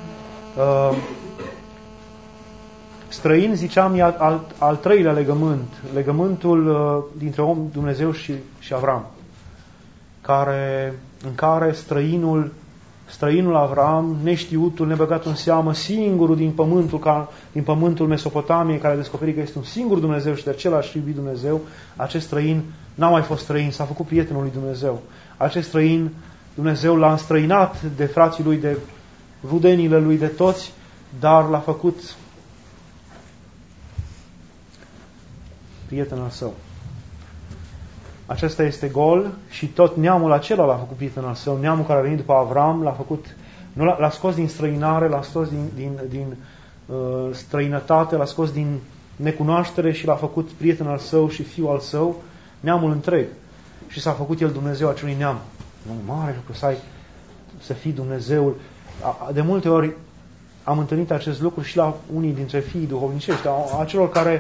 Speaker 1: Străin, ziceam, e al treilea legământ, legământul dintre om, Dumnezeu și Avram, în care străinul străinul Avram, neștiutul, nebăgatul în seamă, singurul din pământul Mesopotamiei, care a descoperit că este un singur Dumnezeu și de același iubit Dumnezeu, acest străin n-a mai fost străin, s-a făcut prietenul lui Dumnezeu. Acest străin, Dumnezeu l-a înstrăinat de frații lui, de rudenile lui, de toți, dar l-a făcut prietenul său. Acesta este gol și tot neamul acela l-a făcut prietenul său. Neamul care a venit după Avram l-a scos din străinare, l-a scos din străinătate, l-a scos din necunoaștere și l-a făcut prietenul al său și fiul al său, neamul întreg. Și s-a făcut el Dumnezeu acelui neam. Un mare lucru să fii Dumnezeul. De multe ori am întâlnit acest lucru și la unii dintre fiii duhovnicești, a celor care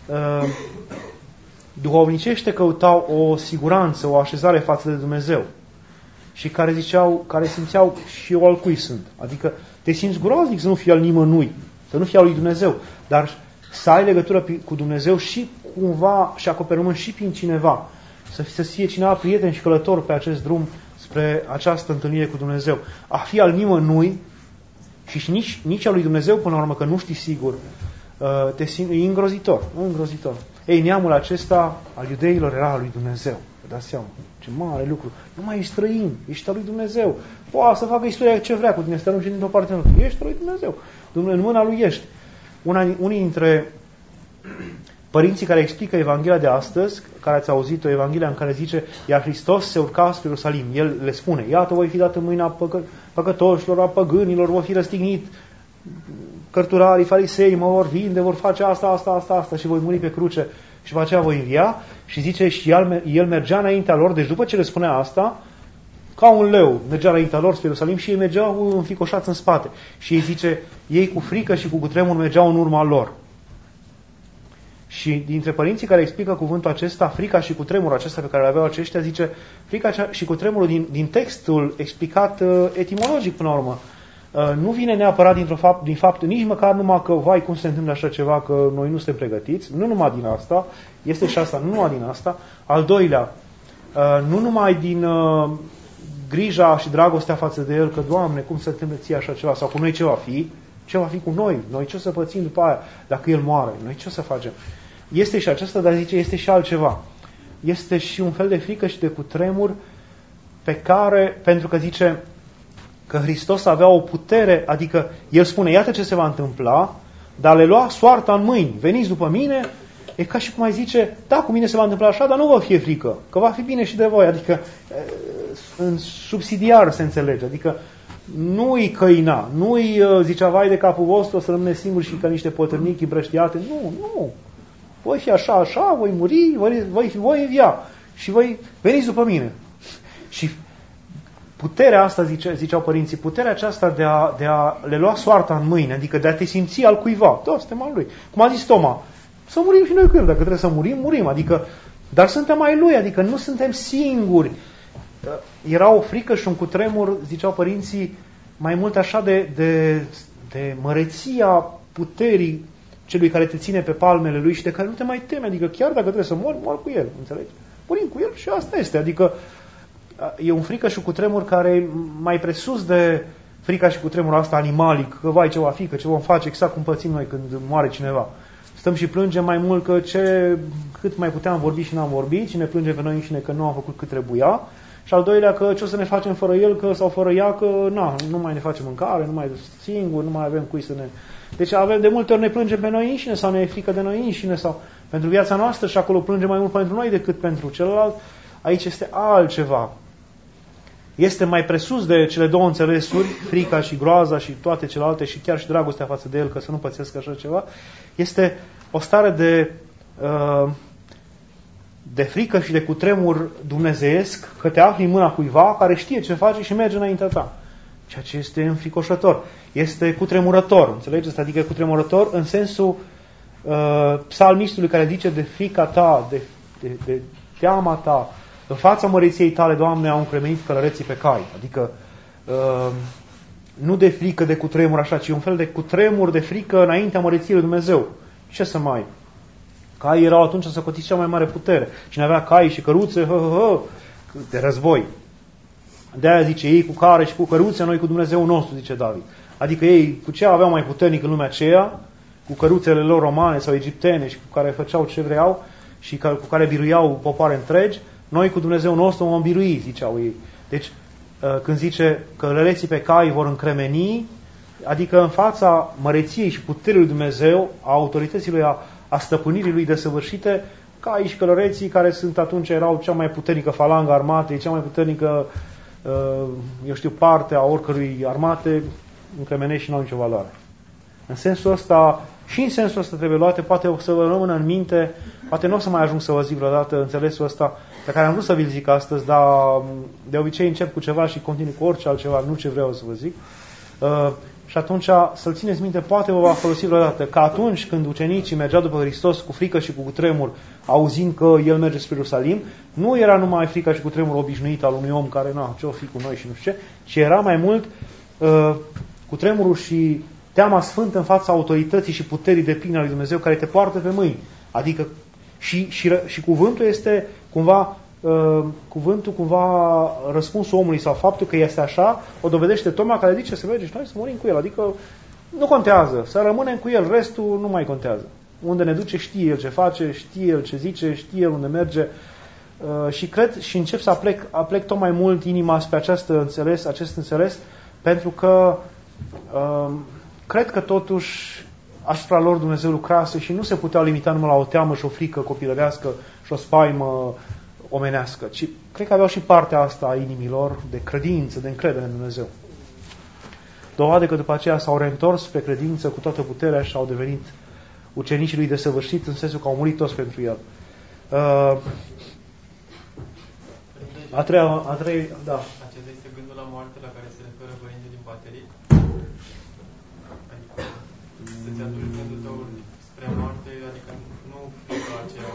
Speaker 1: duhovnicește căutau o siguranță, o așezare față de Dumnezeu și care simțeau și eu al cui sunt. Adică te simți groaznic să nu fii al nimănui, să nu fii al lui Dumnezeu, dar să ai legătură cu Dumnezeu și cumva și acoperământ și prin cineva, să fie cineva prieten și călător pe acest drum spre această întâlnire cu Dumnezeu. A fi al nimănui și nici al lui Dumnezeu până la urmă, că nu știi sigur, e îngrozitor. Îngrozitor. Ei, neamul acesta al iudeilor era al lui Dumnezeu. Vă dați seama, ce mare lucru. Nu mai ești străin, ești al lui Dumnezeu. Poate să facă istoria ce vrea cu tine, să te arunce dintr-o parte în altă. Ești al lui Dumnezeu. În mâna lui ești. Unii dintre părinții care explică Evanghelia de astăzi, care ați auzit-o, Evanghelia în care zice, iar Hristos se urca spre Ierusalim. El le spune, iată, voi fi dat în mâina păcătoșilor, a păgânilor, vor fi răstignit, cărturarii, farisei, mă vor vinde, vor face asta și voi muri pe cruce și după aceea voi învia. Și zice, și el mergea înaintea lor, deci după ce le spunea asta, ca un leu mergea înaintea lor spre Ierusalim și ei mergeau înficoșați în spate. Și ei zice, ei cu frică și cu cutremur mergeau în urma lor. Și dintre părinții care explică cuvântul acesta, frica și cutremurul acesta pe care le aveau aceștia, zice, frica și cutremurul din textul explicat etimologic până la urmă. Nu vine neapărat din fapt, nici măcar numai că, vai, cum se întâmplă așa ceva, că noi nu suntem pregătiți, nu numai din asta, este și asta, nu numai din asta. Al doilea, nu numai din grija și dragostea față de El, că, Doamne, cum se întâmplă ție așa ceva, sau cu noi ce va fi cu noi ce o să pățim după aia, dacă El moare, noi ce o să facem. Este și acesta, dar zice, este și altceva. Este și un fel de frică și de cutremur pentru că zice că Hristos avea o putere, adică El spune, iată ce se va întâmpla, dar le lua soarta în mâini, veniți după mine, e ca și cum ai zice, da, cu mine se va întâmpla așa, dar nu vă fie frică, că va fi bine și de voi, adică în subsidiar se înțelege, adică nu-i căina, nu-i zicea, vai de capul vostru, o să rămâne singur și ca niște potârnichi împrăștiate, nu, voi fi așa, voi muri, voi învia și voi veniți după mine. Și puterea asta, ziceau părinții, puterea aceasta de a le lua soarta în mâini, adică de a te simți al cuiva. Da, suntem al lui. Cum a zis Toma, să murim și noi cu el. Dacă trebuie să murim. Adică, dar suntem ai lui, adică nu suntem singuri. Era o frică și un cutremur, ziceau părinții, mai mult așa de măreția puterii celui care te ține pe palmele lui și de care nu te mai teme. Adică chiar dacă trebuie să mor cu el. Înțelegi? Murim cu el și asta este. Adică e un frică și cutremur care e mai presus de frica și cutremurul asta animalic, că vai ce va fi, că ce vom face, exact cum pățim noi când moare cineva. Stăm și plângem mai mult că cât mai puteam vorbi și n-am vorbit și ne plângem pe noi înșine că nu am făcut cât trebuia. Și al doilea că ce o să ne facem fără el sau fără ea, că nu mai ne facem mâncare, nu mai singuri, nu mai avem cui să ne... Deci de multe ori ne plângem pe noi înșine sau ne e frică de noi înșine sau pentru viața noastră și acolo plângem mai mult pentru noi decât pentru celălalt. Aici este altceva. Este mai presus de cele două înțelesuri, frica și groaza și toate celelalte și chiar și dragostea față de el, că să nu pățesc așa ceva. Este o stare de frică și de cutremur dumnezeiesc, că te afli în mâna cuiva care știe ce face și merge înaintea ta. Ceea ce este înfricoșător. Este cutremurător, înțelegeți? Adică cutremurător în sensul psalmistului care zice de frica ta, de teama ta, în fața măreției tale, Doamne, au încremenit călăreții pe cai. Adică nu de frică, de cutremur așa, ci un fel de cutremur, de frică înaintea măreției lui Dumnezeu. Ce să mai... Caii erau atunci socotiți cea mai mare putere. Cine avea cai și căruțe, de război. De-aia zice, ei cu care și cu căruțe, noi cu Dumnezeu nostru, zice David. Adică ei cu ce aveau mai puternic în lumea aceea, cu căruțele lor romane sau egiptene și cu care făceau ce vreau și cu care biruiau popoare întregi, noi cu Dumnezeu nostru vom birui, ziceau ei. Deci, când zice că lăleții pe cai vor încremeni, adică în fața măreției și puterii lui Dumnezeu, a autorității lui, a stăpânirii lui desăvârșite, caii și călăreții care sunt atunci erau cea mai puternică falangă armatei, cea mai puternică, parte a oricărui armate, încremenești și nu au nicio valoare. În sensul ăsta, și în sensul ăsta trebuie luate, poate o să vă rămână în minte, poate nu o să mai ajung să vă zic vreodată înțelesul ăsta, pe care am vrut să vi-l zic astăzi, dar de obicei încep cu ceva și continui cu orice altceva, nu ce vreau să vă zic. Și atunci să-l țineți minte, poate vă va folosi vreodată, că atunci când ucenicii mergeau după Hristos cu frică și cu cutremur, auzind că El merge spre Ierusalim, nu era numai frica și cutremur obișnuit al unui om care, ce-o fi cu noi și nu știu ce, ci era mai mult cutremurul și teama sfântă în fața autorității și puterii depline a lui Dumnezeu care te poartă pe mâini. Adică și cuvântul este cumva răspunsul omului sau faptul că este așa, o dovedește Toma care zice să mergem și noi să murim cu el. Adică nu contează, să rămânem cu el, restul nu mai contează. Unde ne duce știe el ce face, știe el ce zice, știe el unde merge. Și cred și încep să aplec tot mai mult inima spre acest înțeles, pentru că cred că totuși asupra lor Dumnezeu lucrase și nu se puteau limita numai la o teamă și o frică copilărească și o spaimă omenească, ci cred că aveau și partea asta a inimilor de credință, de încredere în Dumnezeu. Dovadă că după aceea s-au reîntors spre credință cu toată puterea și au devenit ucenicii lui desăvârșit în sensul că au murit toți pentru el. A treia, da.
Speaker 2: Acesta este gândul la moarte la care se referă părintele din Paterii? Adică să-ți aduci gândul tău spre moarte, adică nu frica aceea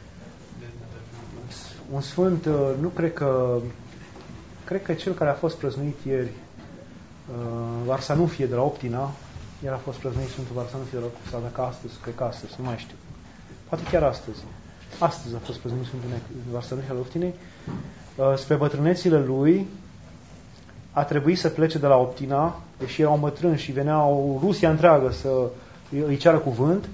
Speaker 1: un sfânt, nu cred că cel care a fost prăznuit ieri, Varsanufie de la Optina, el a fost prăznuit Sfântul Varsanufie de la Optina, sau dacă astăzi, cred că astăzi, nu mai știu. Poate chiar astăzi. Astăzi a fost prăznuit Sfântul Varsanufie de la Optinei. Spre bătrânețile lui a trebuit să plece de la Optina, deși erau bătrâni și veneau Rusia întreagă să îi ceară cuvânt.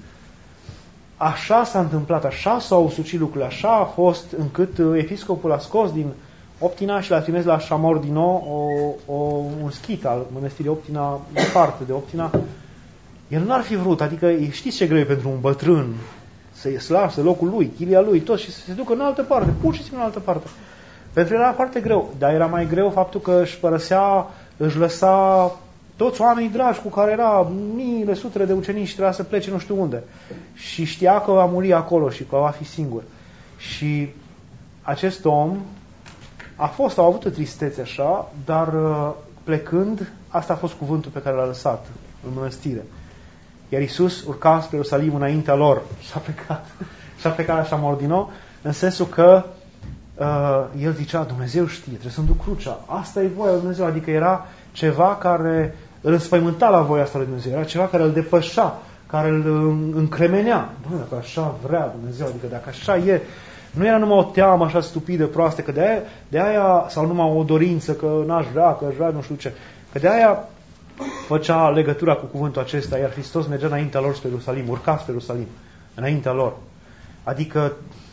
Speaker 1: Așa s-a întâmplat, așa s-au sucit lucrurile, așa a fost încât episcopul a scos din Optina și l-a trimis la Chamordino, un schit al mănăstirii Optina, departe de Optina. El nu ar fi vrut, adică știți ce greu e pentru un bătrân să-i lasă locul lui, chilia lui, tot și să se ducă în altă parte, pur și simplu în altă parte. Pentru el era foarte greu, dar era mai greu faptul că își lăsa toți oamenii dragi cu care era miile, sutele de ucenici și trebuia să plece nu știu unde. Și știa că va muri acolo și că va fi singur. Și acest om a avut o tristețe așa, dar plecând, asta a fost cuvântul pe care l-a lăsat în mănăstire. Iar Iisus urca spre Ierusalim înaintea lor și a plecat la Chamordino, în sensul că el zicea, Dumnezeu știe, trebuie să-mi duc crucea. Asta e voia lui Dumnezeu, adică era ceva care îl înspăimânta la voia asta lui Dumnezeu, era ceva care îl depășea, care îl încremenea. Doamne, dacă așa vrea Dumnezeu, adică dacă așa e, nu era numai o teamă așa stupidă, proastă, că de aia sau numai o dorință, că n-aș vrea, că aș vrea, nu știu ce, că de aia făcea legătura cu cuvântul acesta, iar Hristos mergea înaintea lor spre Ierusalim, urca spre Ierusalim, înaintea lor. Adică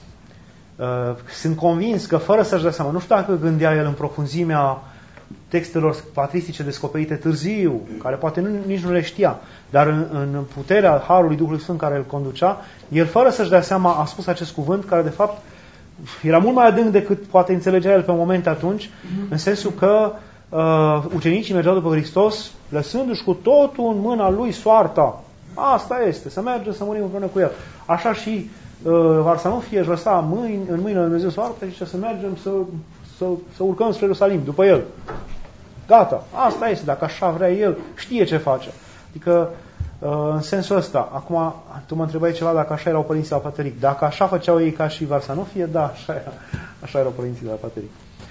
Speaker 1: sunt convins că fără să-și dea seama, nu știu dacă gândea el în profunzimea textelor patristice descoperite târziu, care poate nici nu le știa, dar în puterea Harului Duhului Sfânt care îl conducea, el fără să-și dea seama a spus acest cuvânt care de fapt era mult mai adânc decât poate înțelegea el pe momente atunci, în sensul că ucenicii mergeau după Hristos lăsându-și cu totul în mâna lui soarta. Asta este, să mergem să murim împreună cu el. Așa și Varsanufie își lăsa în mâinile lui Dumnezeu soarta și să mergem să urcăm spre Ierusalim după el. Gata, asta este, dacă așa vrea el, știe ce face. Adică, în sensul ăsta, acum, tu mă întrebai ceva dacă așa erau părinții la Pateric. Dacă așa făceau ei ca și Varsanufie, da, așa erau părinții la Pateric.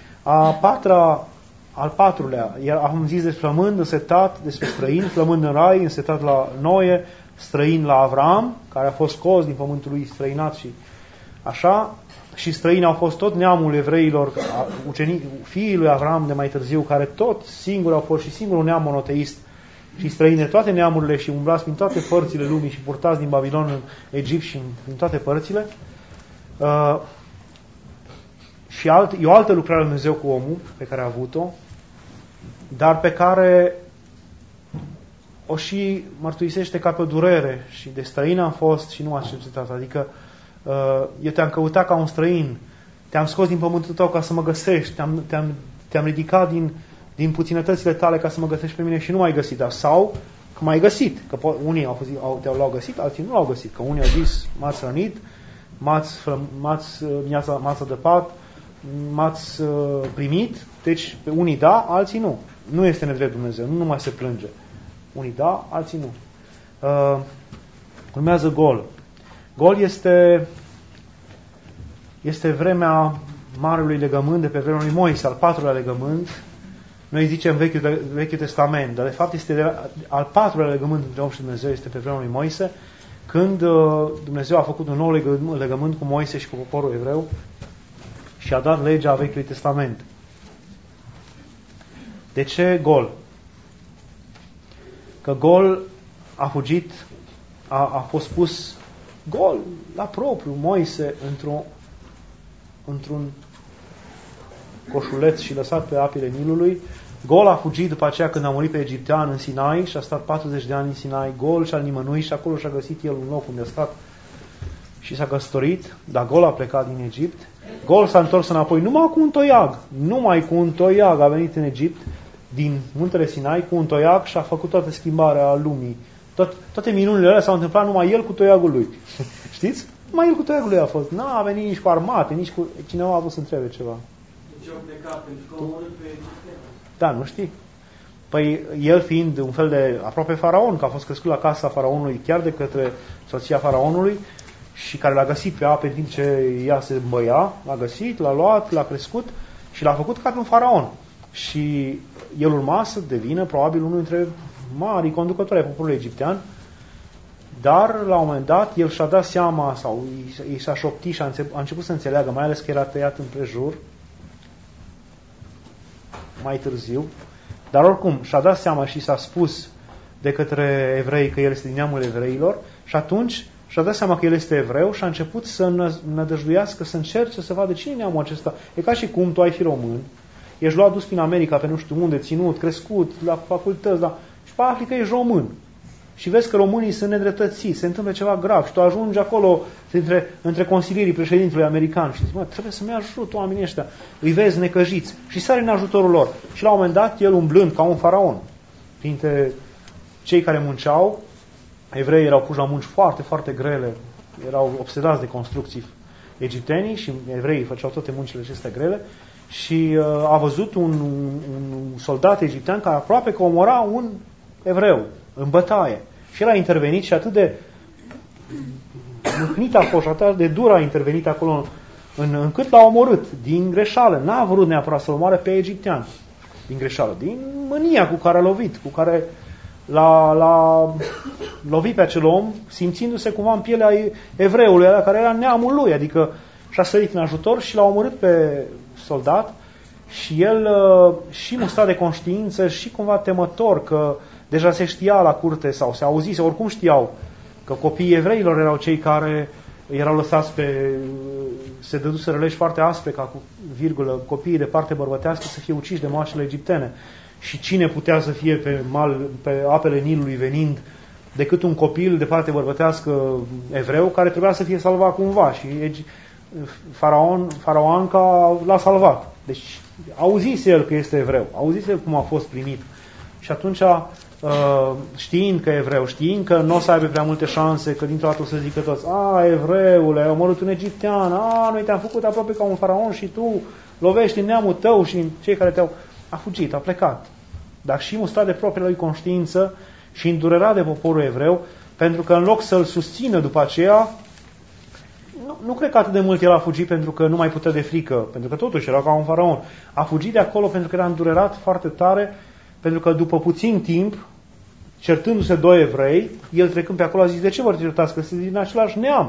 Speaker 1: Al patrulea, am zis despre flămând însetat, despre străin, flămând în rai, însetat la Noe, străin la Avram, care a fost scos din pământul lui străinat și așa. și străini au fost tot neamul evreilor, fiii lui Avram de mai târziu, care tot singuri au fost și singurul neam monoteist și străini de toate neamurile și umblați prin toate părțile lumii și purtați din Babilon în Egipt și în toate părțile. Și e o altă lucrare lui Dumnezeu cu omul pe care a avut-o, dar pe care o și mărturisește ca pe o durere și de străin am fost și nu m-a acceptat. Adică eu te-am căutat ca un străin, te-am scos din pământul tău ca să mă găsești, te-am ridicat din puținătățile tale ca să mă găsești pe mine și nu m-ai găsit. Sau că m-ai găsit, că unii l-au găsit, alții nu l-au găsit, că unii au zis m-ați rănit, m-ați adăpat, m-ați primit, deci pe unii da, alții nu. Nu este nedrept Dumnezeu, nu numai se plânge. Unii da, alții nu. Urmează gol. Gol este vremea marelui legământ de pe vremea lui Moise, al patrulea legământ. Noi zicem Vechiul Testament, dar de fapt este al patrulea legământ între om și Dumnezeu, este pe vremea lui Moise, când Dumnezeu a făcut un nou legământ cu Moise și cu poporul evreu și a dat legea Vechiului Testament. De ce gol? Că gol a fugit, a fost pus gol la propriu Moise într-un coșuleț și lăsat pe apele Nilului. Gol a fugit după aceea când a murit pe egiptean în Sinai și a stat 40 de ani în Sinai, gol și al nimănui și acolo și-a găsit el un loc unde a stat și s-a căsătorit, dar gol a plecat din Egipt. Gol s-a întors înapoi numai cu un toiag a venit în Egipt din muntele Sinai cu un toiag și a făcut toată schimbarea lumii. Toate minunile alea s-au întâmplat numai el cu toiagul lui. Știți? Numai el cu toiagul lui a fost. N-a venit nici cu armate, nici cu... Cineva a vrut să întrebe ceva.
Speaker 2: Deci au plecat pentru că au omorât pe egipteni.
Speaker 1: Da, nu știi? Păi el fiind un fel de aproape faraon, că a fost crescut la casa faraonului chiar de către soția faraonului și care l-a găsit pe ape în timp ce ea se îmbăia, l-a găsit, l-a luat, l-a crescut și l-a făcut ca pe un faraon. Și el urma să devină probabil unul dintre mari conducători ai poporului egiptean, dar la un moment dat el și-a dat seama sau i s-a șoptit și a început să înțeleagă, mai ales că era tăiat împrejur mai târziu, dar oricum și-a dat seama și s-a spus de către evrei că el este din neamul evreilor și atunci și-a dat seama că el este evreu și a început să nădăjduiască, să încerce să vadă cine e neamul acesta. E ca și cum tu ai fi român, ești luat dus prin America pe nu știu unde, ținut, crescut, la facultăți, și pe afli că ești român. Și vezi că românii sunt nedreptățiți, se întâmplă ceva grav și tu ajungi acolo între consilierii președintelui american și zici, trebuie să-mi ajut oamenii ăștia. Îi vezi necăjiți și sari în ajutorul lor. Și la un moment dat, el umblând ca un faraon, printre cei care munceau, evreii erau puși la munci foarte, foarte grele, erau obsedați de construcții egiptenii și evreii făceau toate muncile acestea grele și a văzut un soldat egiptean care aproape că omora un evreu în bătaie. Și el a intervenit și atât de mâhnit a fost, atât de dur a intervenit acolo încât l-a omorât din greșeală. N-a vrut neapărat să-l omoare pe egiptean din greșeală, din mânia cu care a lovit, cu care l-a lovit pe acel om, simțindu-se cumva în pielea evreului ăla care era neamul lui, adică și-a sărit în ajutor și l-a omorât pe soldat și el și mustrat de conștiință și cumva temător că deja se știa la curte sau se auzise, oricum știau că copiii evreilor erau cei care erau lăsați se dăduseră legi foarte aspre ca cu virgulă copiii de parte bărbătească să fie uciși de moașele egiptene. Și cine putea să fie pe apele Nilului venind decât un copil de parte bărbătească evreu care trebuia să fie salvat cumva și faraoanca l-a salvat. Deci auzise el că este evreu, auzise el cum a fost primit. Și atunci știind că e evreu, știind că nu o să aibă prea multe șanse, că dintr-o dată o să zică toți, evreule, ai omorât un egiptean, noi te-am făcut aproape ca un faraon și tu lovești în neamul tău și în cei care te-au... A fugit, a plecat. Dar și mustrat de propria lui conștiință și îndurerat de poporul evreu, pentru că în loc să-l susțină după aceea, nu cred că atât de mult el a fugit pentru că nu mai putea de frică, pentru că totuși era ca un faraon. A fugit de acolo pentru că era îndurerat foarte tare, pentru că după puțin timp, certându-se doi evrei, el trecând pe acolo a zis, de ce vor certați? Că sunt din același neam.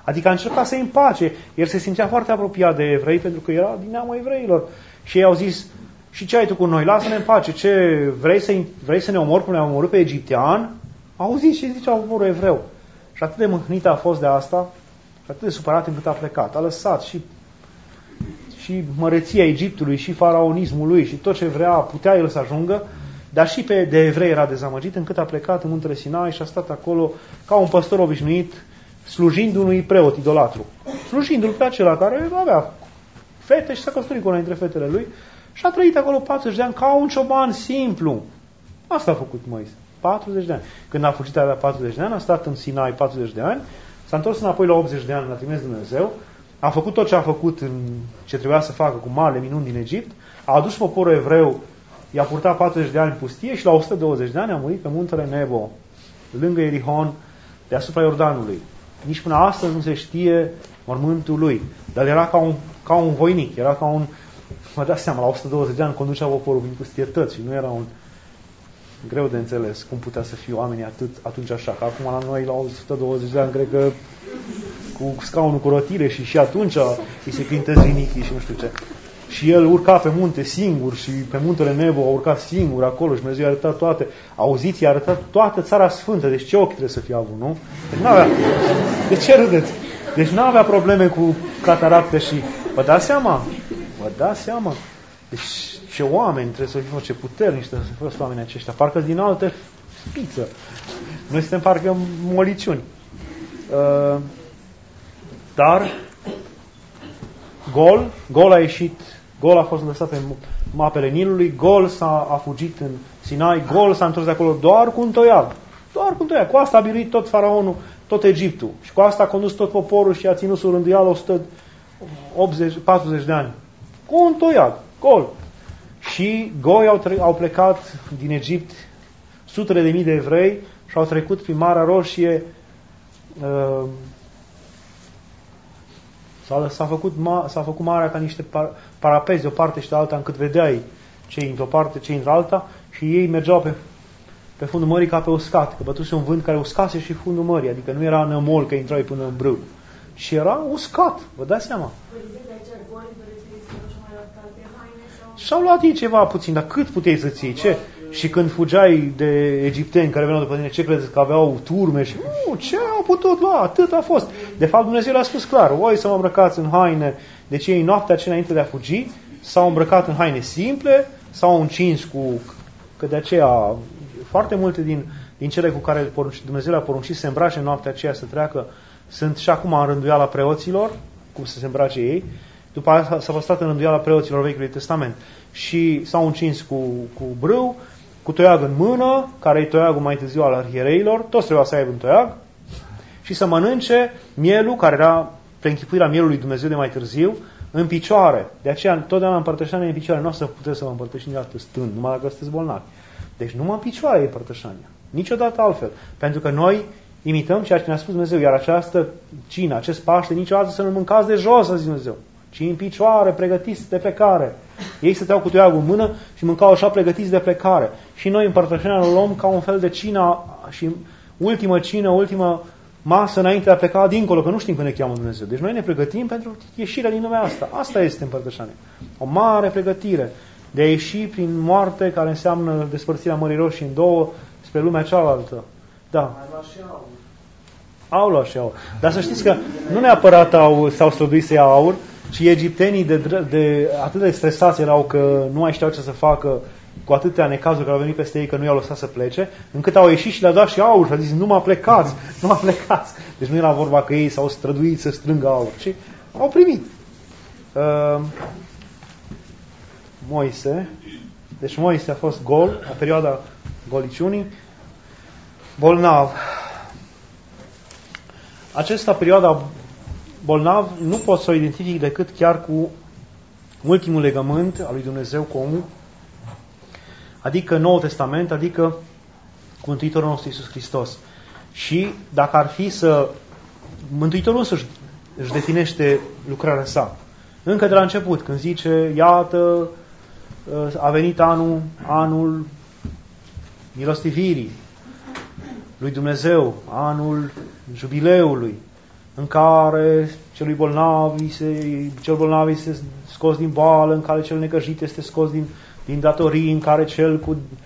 Speaker 1: Adică a încercat să-i împace. El se simțea foarte apropiat de evrei pentru că era din neamul evreilor. Și ei au zis, și ce ai tu cu noi? Lasă-ne în pace. Ce, vrei să ne omori cum ne-am omorât pe egiptean? Auziți ce zicea poporul evreu. Și atât de mâhnit a fost de asta, și atât de supărat încât a plecat. A lăsat și măreția Egiptului, și faraonismul lui, și tot ce vrea, putea el să ajungă, dar și de evrei era dezamăgit, încât a plecat în muntele Sinai și a stat acolo ca un păstor obișnuit, slujind unui preot idolatru. Slujindu-l pe acela care avea fete și s-a căsătorit cu una dintre fetele lui și a trăit acolo 40 de ani ca un cioban simplu. Asta a făcut Moise. 40 de ani. Când a fugit avea 40 de ani, a stat în Sinai 40 de ani, s-a întors înapoi la 80 de ani, l-a trimis Dumnezeu, a făcut tot ce a făcut ce trebuia să facă cu marile minuni din Egipt, a adus poporul evreu, i-a purtat 40 de ani în pustie și la 120 de ani a murit pe muntele Nebo, lângă Ierihon, deasupra Iordanului. Nici până astăzi nu se știe mormântul lui, dar era ca un voinic, era ca un... Mă dați seama, la 120 de ani conducea poporul prin pustietăți și nu era un... Greu de înțeles cum putea să fie oamenii atunci așa, că acum la noi la 120 de ani cred că cu scaunul cu rotile și atunci îi se cântă zinichii și nu știu ce. Și el urca pe munte singur și pe muntele Nebo a urcat singur acolo și Dumnezeu i-a arătat toate. Auziți, i-a arătat toată țara sfântă, deci ce ochi trebuie să fie avut, nu? Deci n-avea... De ce râdeți? Deci n-avea probleme cu cataracte și... Vă dați seama? Vă dați seama? Deci ce oameni trebuie să fie, ce puternici trebuie să fie oamenii aceștia. Parcă din altă spiță. Noi suntem parcă moliciuni. Dar Gol a ieșit, Gol a fost lăsat pe apele Nilului, Gol a fugit în Sinai, Gol s-a întors de acolo doar cu un toiag. Doar cu un toiag. Cu asta a biruit tot faraonul, tot Egiptul. Și cu asta a condus tot poporul și a ținut sub rânduială 40 de ani. Cu un toiag. Gol. Și goi au plecat din Egipt sutele de mii de evrei și au trecut prin Marea Roșie. S-a făcut marea ca niște parapezi de o parte și de alta, încât vedeai cei într-o parte, cei într-alta, și ei mergeau pe fundul mării ca pe uscat, că bătuse un vânt care uscase și fundul mării, adică nu era nămol că intrai până în brâu, ci era uscat, vă dați seama. Și-au luat ei ceva puțin, dar cât puteai să ții? Ce? Și când fugeai de egipteni care veneau după tine, ce credeți că aveau turme? Și ce au putut lua? Atât a fost. De fapt, Dumnezeu le-a spus clar, voi să mă îmbrăcați în haine. Deci ei noaptea aceea înainte de a fugi s-au îmbrăcat în haine simple, s-au încins că de aceea foarte multe din cele cu care Dumnezeu le-a poruncit să se îmbrace noaptea aceea să treacă, sunt și acum în rânduiala preoților, cum să se îmbrace ei. După aceea s-a păstrat în rânduiala preoților Vechiului Testament. Și s-au încins cu brâu, cu toiag în mână, care e toiagul mai târziu al arhiereilor, toți trebuia să aibă un toiag, și să mănânce mielul, care era preînchipuirea mielului Dumnezeu de mai târziu, în picioare. De aceea, totdeauna împărtășania în picioare. Nu o să puteți să vă împărtășiți niciodată stând, numai dacă sunteți bolnavi. Deci numai în picioare e împărtășania. Niciodată altfel. Pentru că noi imităm ceea ce ne-a spus Dumnezeu, iar această cină, acest Paște, niciodată să nu mâncați de jos, a zis Dumnezeu, ci în picioare, pregătiți de plecare. Ei stăteau cu toiagul în mână și mâncau așa pregătiți de plecare. Și noi împărtășania o luăm ca un fel de cină și ultimă masă înainte de a pleca dincolo, că nu știm când ne cheamă Dumnezeu. Deci noi ne pregătim pentru ieșirea din lumea asta. Asta este împărtășania. O mare pregătire de a ieși prin moarte, care înseamnă despărțirea Mării Roșii în două, spre lumea cealaltă. Da. Au luat și aur. Dar să știți că nu neapărat s-au străduit să ia aur, ci egiptenii atât de stresați erau că nu mai știau ce să facă cu atâtea necazuri care au venit peste ei, că nu i-au lăsat să plece, încât au ieșit și le-au dat și aur și au zis, nu mă plecați. Deci nu era vorba că ei s-au străduit să strângă aur, ci au primit. Moise. Deci Moise a fost gol, la perioada goliciunii, bolnav. Acesta perioada bolnav nu pot să o identific decât chiar cu ultimul legământ al lui Dumnezeu cu omul, adică Noul Testament, adică cu Mântuitorul nostru Iisus Hristos. Și dacă ar fi să... Mântuitorul însuși își definește lucrarea sa. Încă de la început, când zice, iată, a venit anul milostivirii lui Dumnezeu, anul jubileului, în care cel bolnav este scos din boală, în care cel necăjit este scos din datorii, în care cel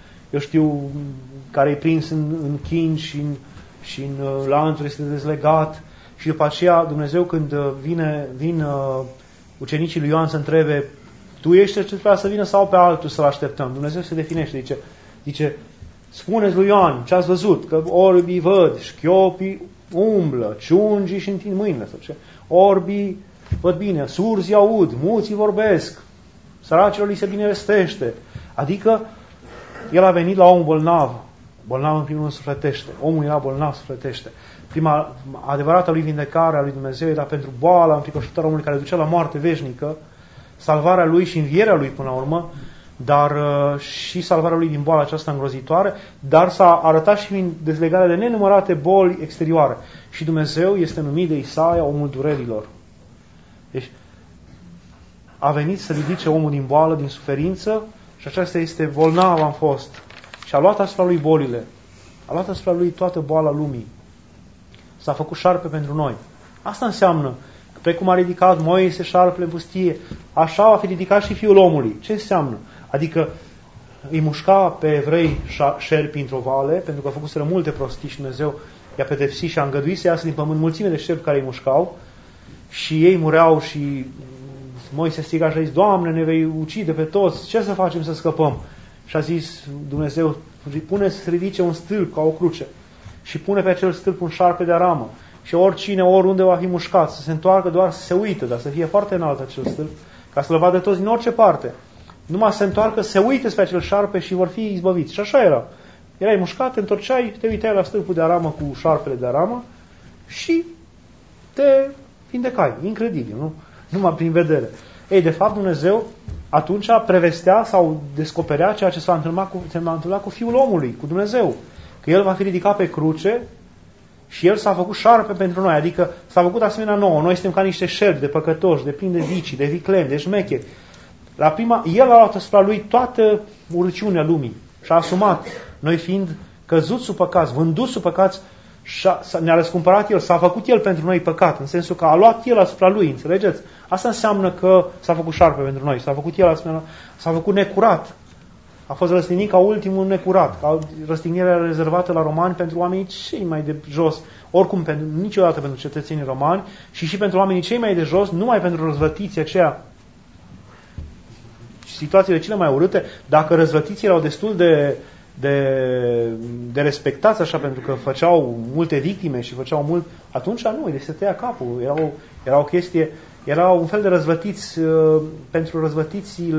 Speaker 1: care e prins în chin și în lanțuri este dezlegat. Și după aceea Dumnezeu, când vin ucenicii lui Ioan să întrebe, tu ești ce trebuia să vină sau pe altul să-l așteptăm? Dumnezeu se definește, zice, spuneți lui Ioan ce ați văzut, că orbii văd, șchiopii umblă, ciungii și întind mâinile. Orbii văd bine, surzii aud, muții vorbesc, săracilor li se bine vestește. Adică el a venit la om bolnav în primul rând sufletește. Omul era bolnav sufletește. Prima adevărată lui vindecare a lui Dumnezeu era pentru boala înfricoșătoare a omului care ducea la moarte veșnică, salvarea lui și învierea lui până la urmă, dar și salvarea lui din boala aceasta îngrozitoare, dar s-a arătat și prin dezlegarea de nenumărate boli exterioare. Și Dumnezeu este numit de Isaia omul durerilor. Deci a venit să ridice omul din boală, din suferință, și aceasta este bolnav am fost. Și a luat asupra lui bolile. A luat asupra lui toată boala lumii. S-a făcut șarpe pentru noi. Asta înseamnă că precum a ridicat Moise șarpele în pustie, așa va fi ridicat și Fiul omului. Ce înseamnă? Adică îi mușca pe evrei șerpi într-o vale, pentru că a făcuseră multe prostii și Dumnezeu i-a pedepsit și a îngăduit să iasă din pământ mulțime de șerpi care îi mușcau și ei mureau și Moise striga și a zis, Doamne, ne vei ucide pe toți, ce să facem să scăpăm? Și a zis Dumnezeu, pune să ridice un stâlp ca o cruce și pune pe acel stâlp un șarpe de aramă și oricine, oriunde va fi mușcat, să se întoarcă doar să se uită, dar să fie foarte înalt acel stâlp, ca să-l vadă toți din orice parte. Numai să se întoarcă, să se uite spre acel șarpe și vor fi izbăviți. Și așa era. Erai mușcat, te întorceai, te uitai la stâlpul de aramă cu șarpele de aramă și te vindecai. Incredibil, nu? Numai prin vedere. Ei, de fapt, Dumnezeu atunci prevestea sau descoperea ceea ce s-a întâmplat cu Fiul omului, cu Dumnezeu. Că El va fi ridicat pe cruce și El s-a făcut șarpe pentru noi. Adică s-a făcut asemenea nouă. Noi suntem ca niște șerpi de păcătoși, de plini de vicii, de vicleni, de șmecheri. El a luat asupra Lui toată urăciunea lumii și a asumat. Noi fiind căzuți sub păcați, vânduți sub păcați, ne-a răscumpărat El, s-a făcut El pentru noi păcat, în sensul că a luat El asupra Lui, înțelegeți? Asta înseamnă că s-a făcut șarpe pentru noi, s-a făcut El asupra, s-a făcut necurat. A fost răstignit ca ultimul necurat, ca răstignirea rezervată la romani pentru oamenii cei mai de jos, oricum niciodată pentru cetățenii romani și pentru oamenii cei mai de jos, numai pentru răzvătiții aceia, situațiile cele mai urâte, dacă răzvătiții erau destul de respectați așa, pentru că făceau multe victime și făceau mult, atunci nu, îi se tăia capul. Era o chestie, era un fel de răzvătiți pentru răzvătiții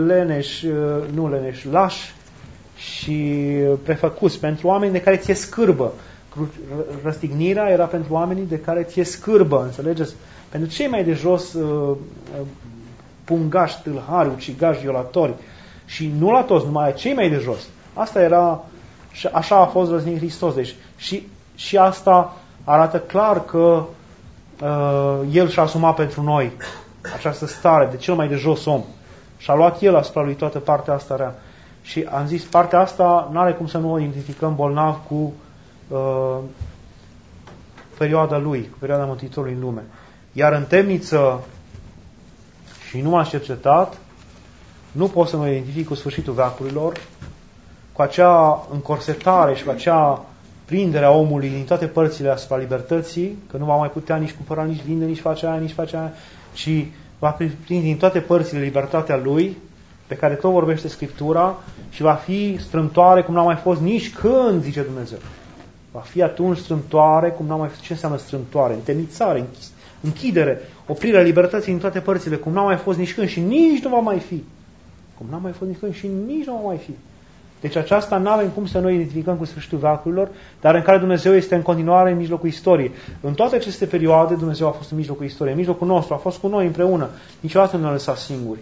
Speaker 1: lași și prefăcuți, pentru oameni de care ți-e scârbă. Răstignirea era pentru oamenii de care ți-e scârbă, înțelegeți? Pentru cei mai de jos pungași, tâlhari, ucigași, violatori și nu la toți, numai cei mai de jos. Asta era și așa a fost răstignit Hristos. Deci, și asta arată clar că El și-a asumat pentru noi această stare de cel mai de jos om. Și-a luat El asupra Lui toată partea asta rea. Și am zis, partea asta n-are cum să nu o identificăm bolnav cu perioada Lui, cu perioada Mântuitorului în lume. Iar în temniță și nu m-a cercetat, nu pot să mă identific cu sfârșitul veacurilor, cu acea încorsetare și cu acea prindere a omului din toate părțile asupra libertății, că nu va mai putea nici cumpăra, nici vinde, nici face aia, ci va prinde din toate părțile libertatea lui, pe care tot vorbește Scriptura, și va fi strâmtoare cum n-a mai fost nici când, zice Dumnezeu. Va fi atunci strâmtoare cum n-a mai fost. Ce înseamnă strâmtoare? Întemnițare, închidere, oprirea libertății din toate părțile, cum n-a mai fost nici când și nici nu va mai fi. Cum n-a mai fost nici când și nici nu va mai fi. Deci aceasta nu avem cum să noi identificăm cu sfârșitul veacurilor, dar în care Dumnezeu este în continuare în mijlocul istoriei. În toate aceste perioade Dumnezeu a fost în mijlocul istoriei, în mijlocul nostru, a fost cu noi împreună. Niciodată nu ne-a lăsat singuri.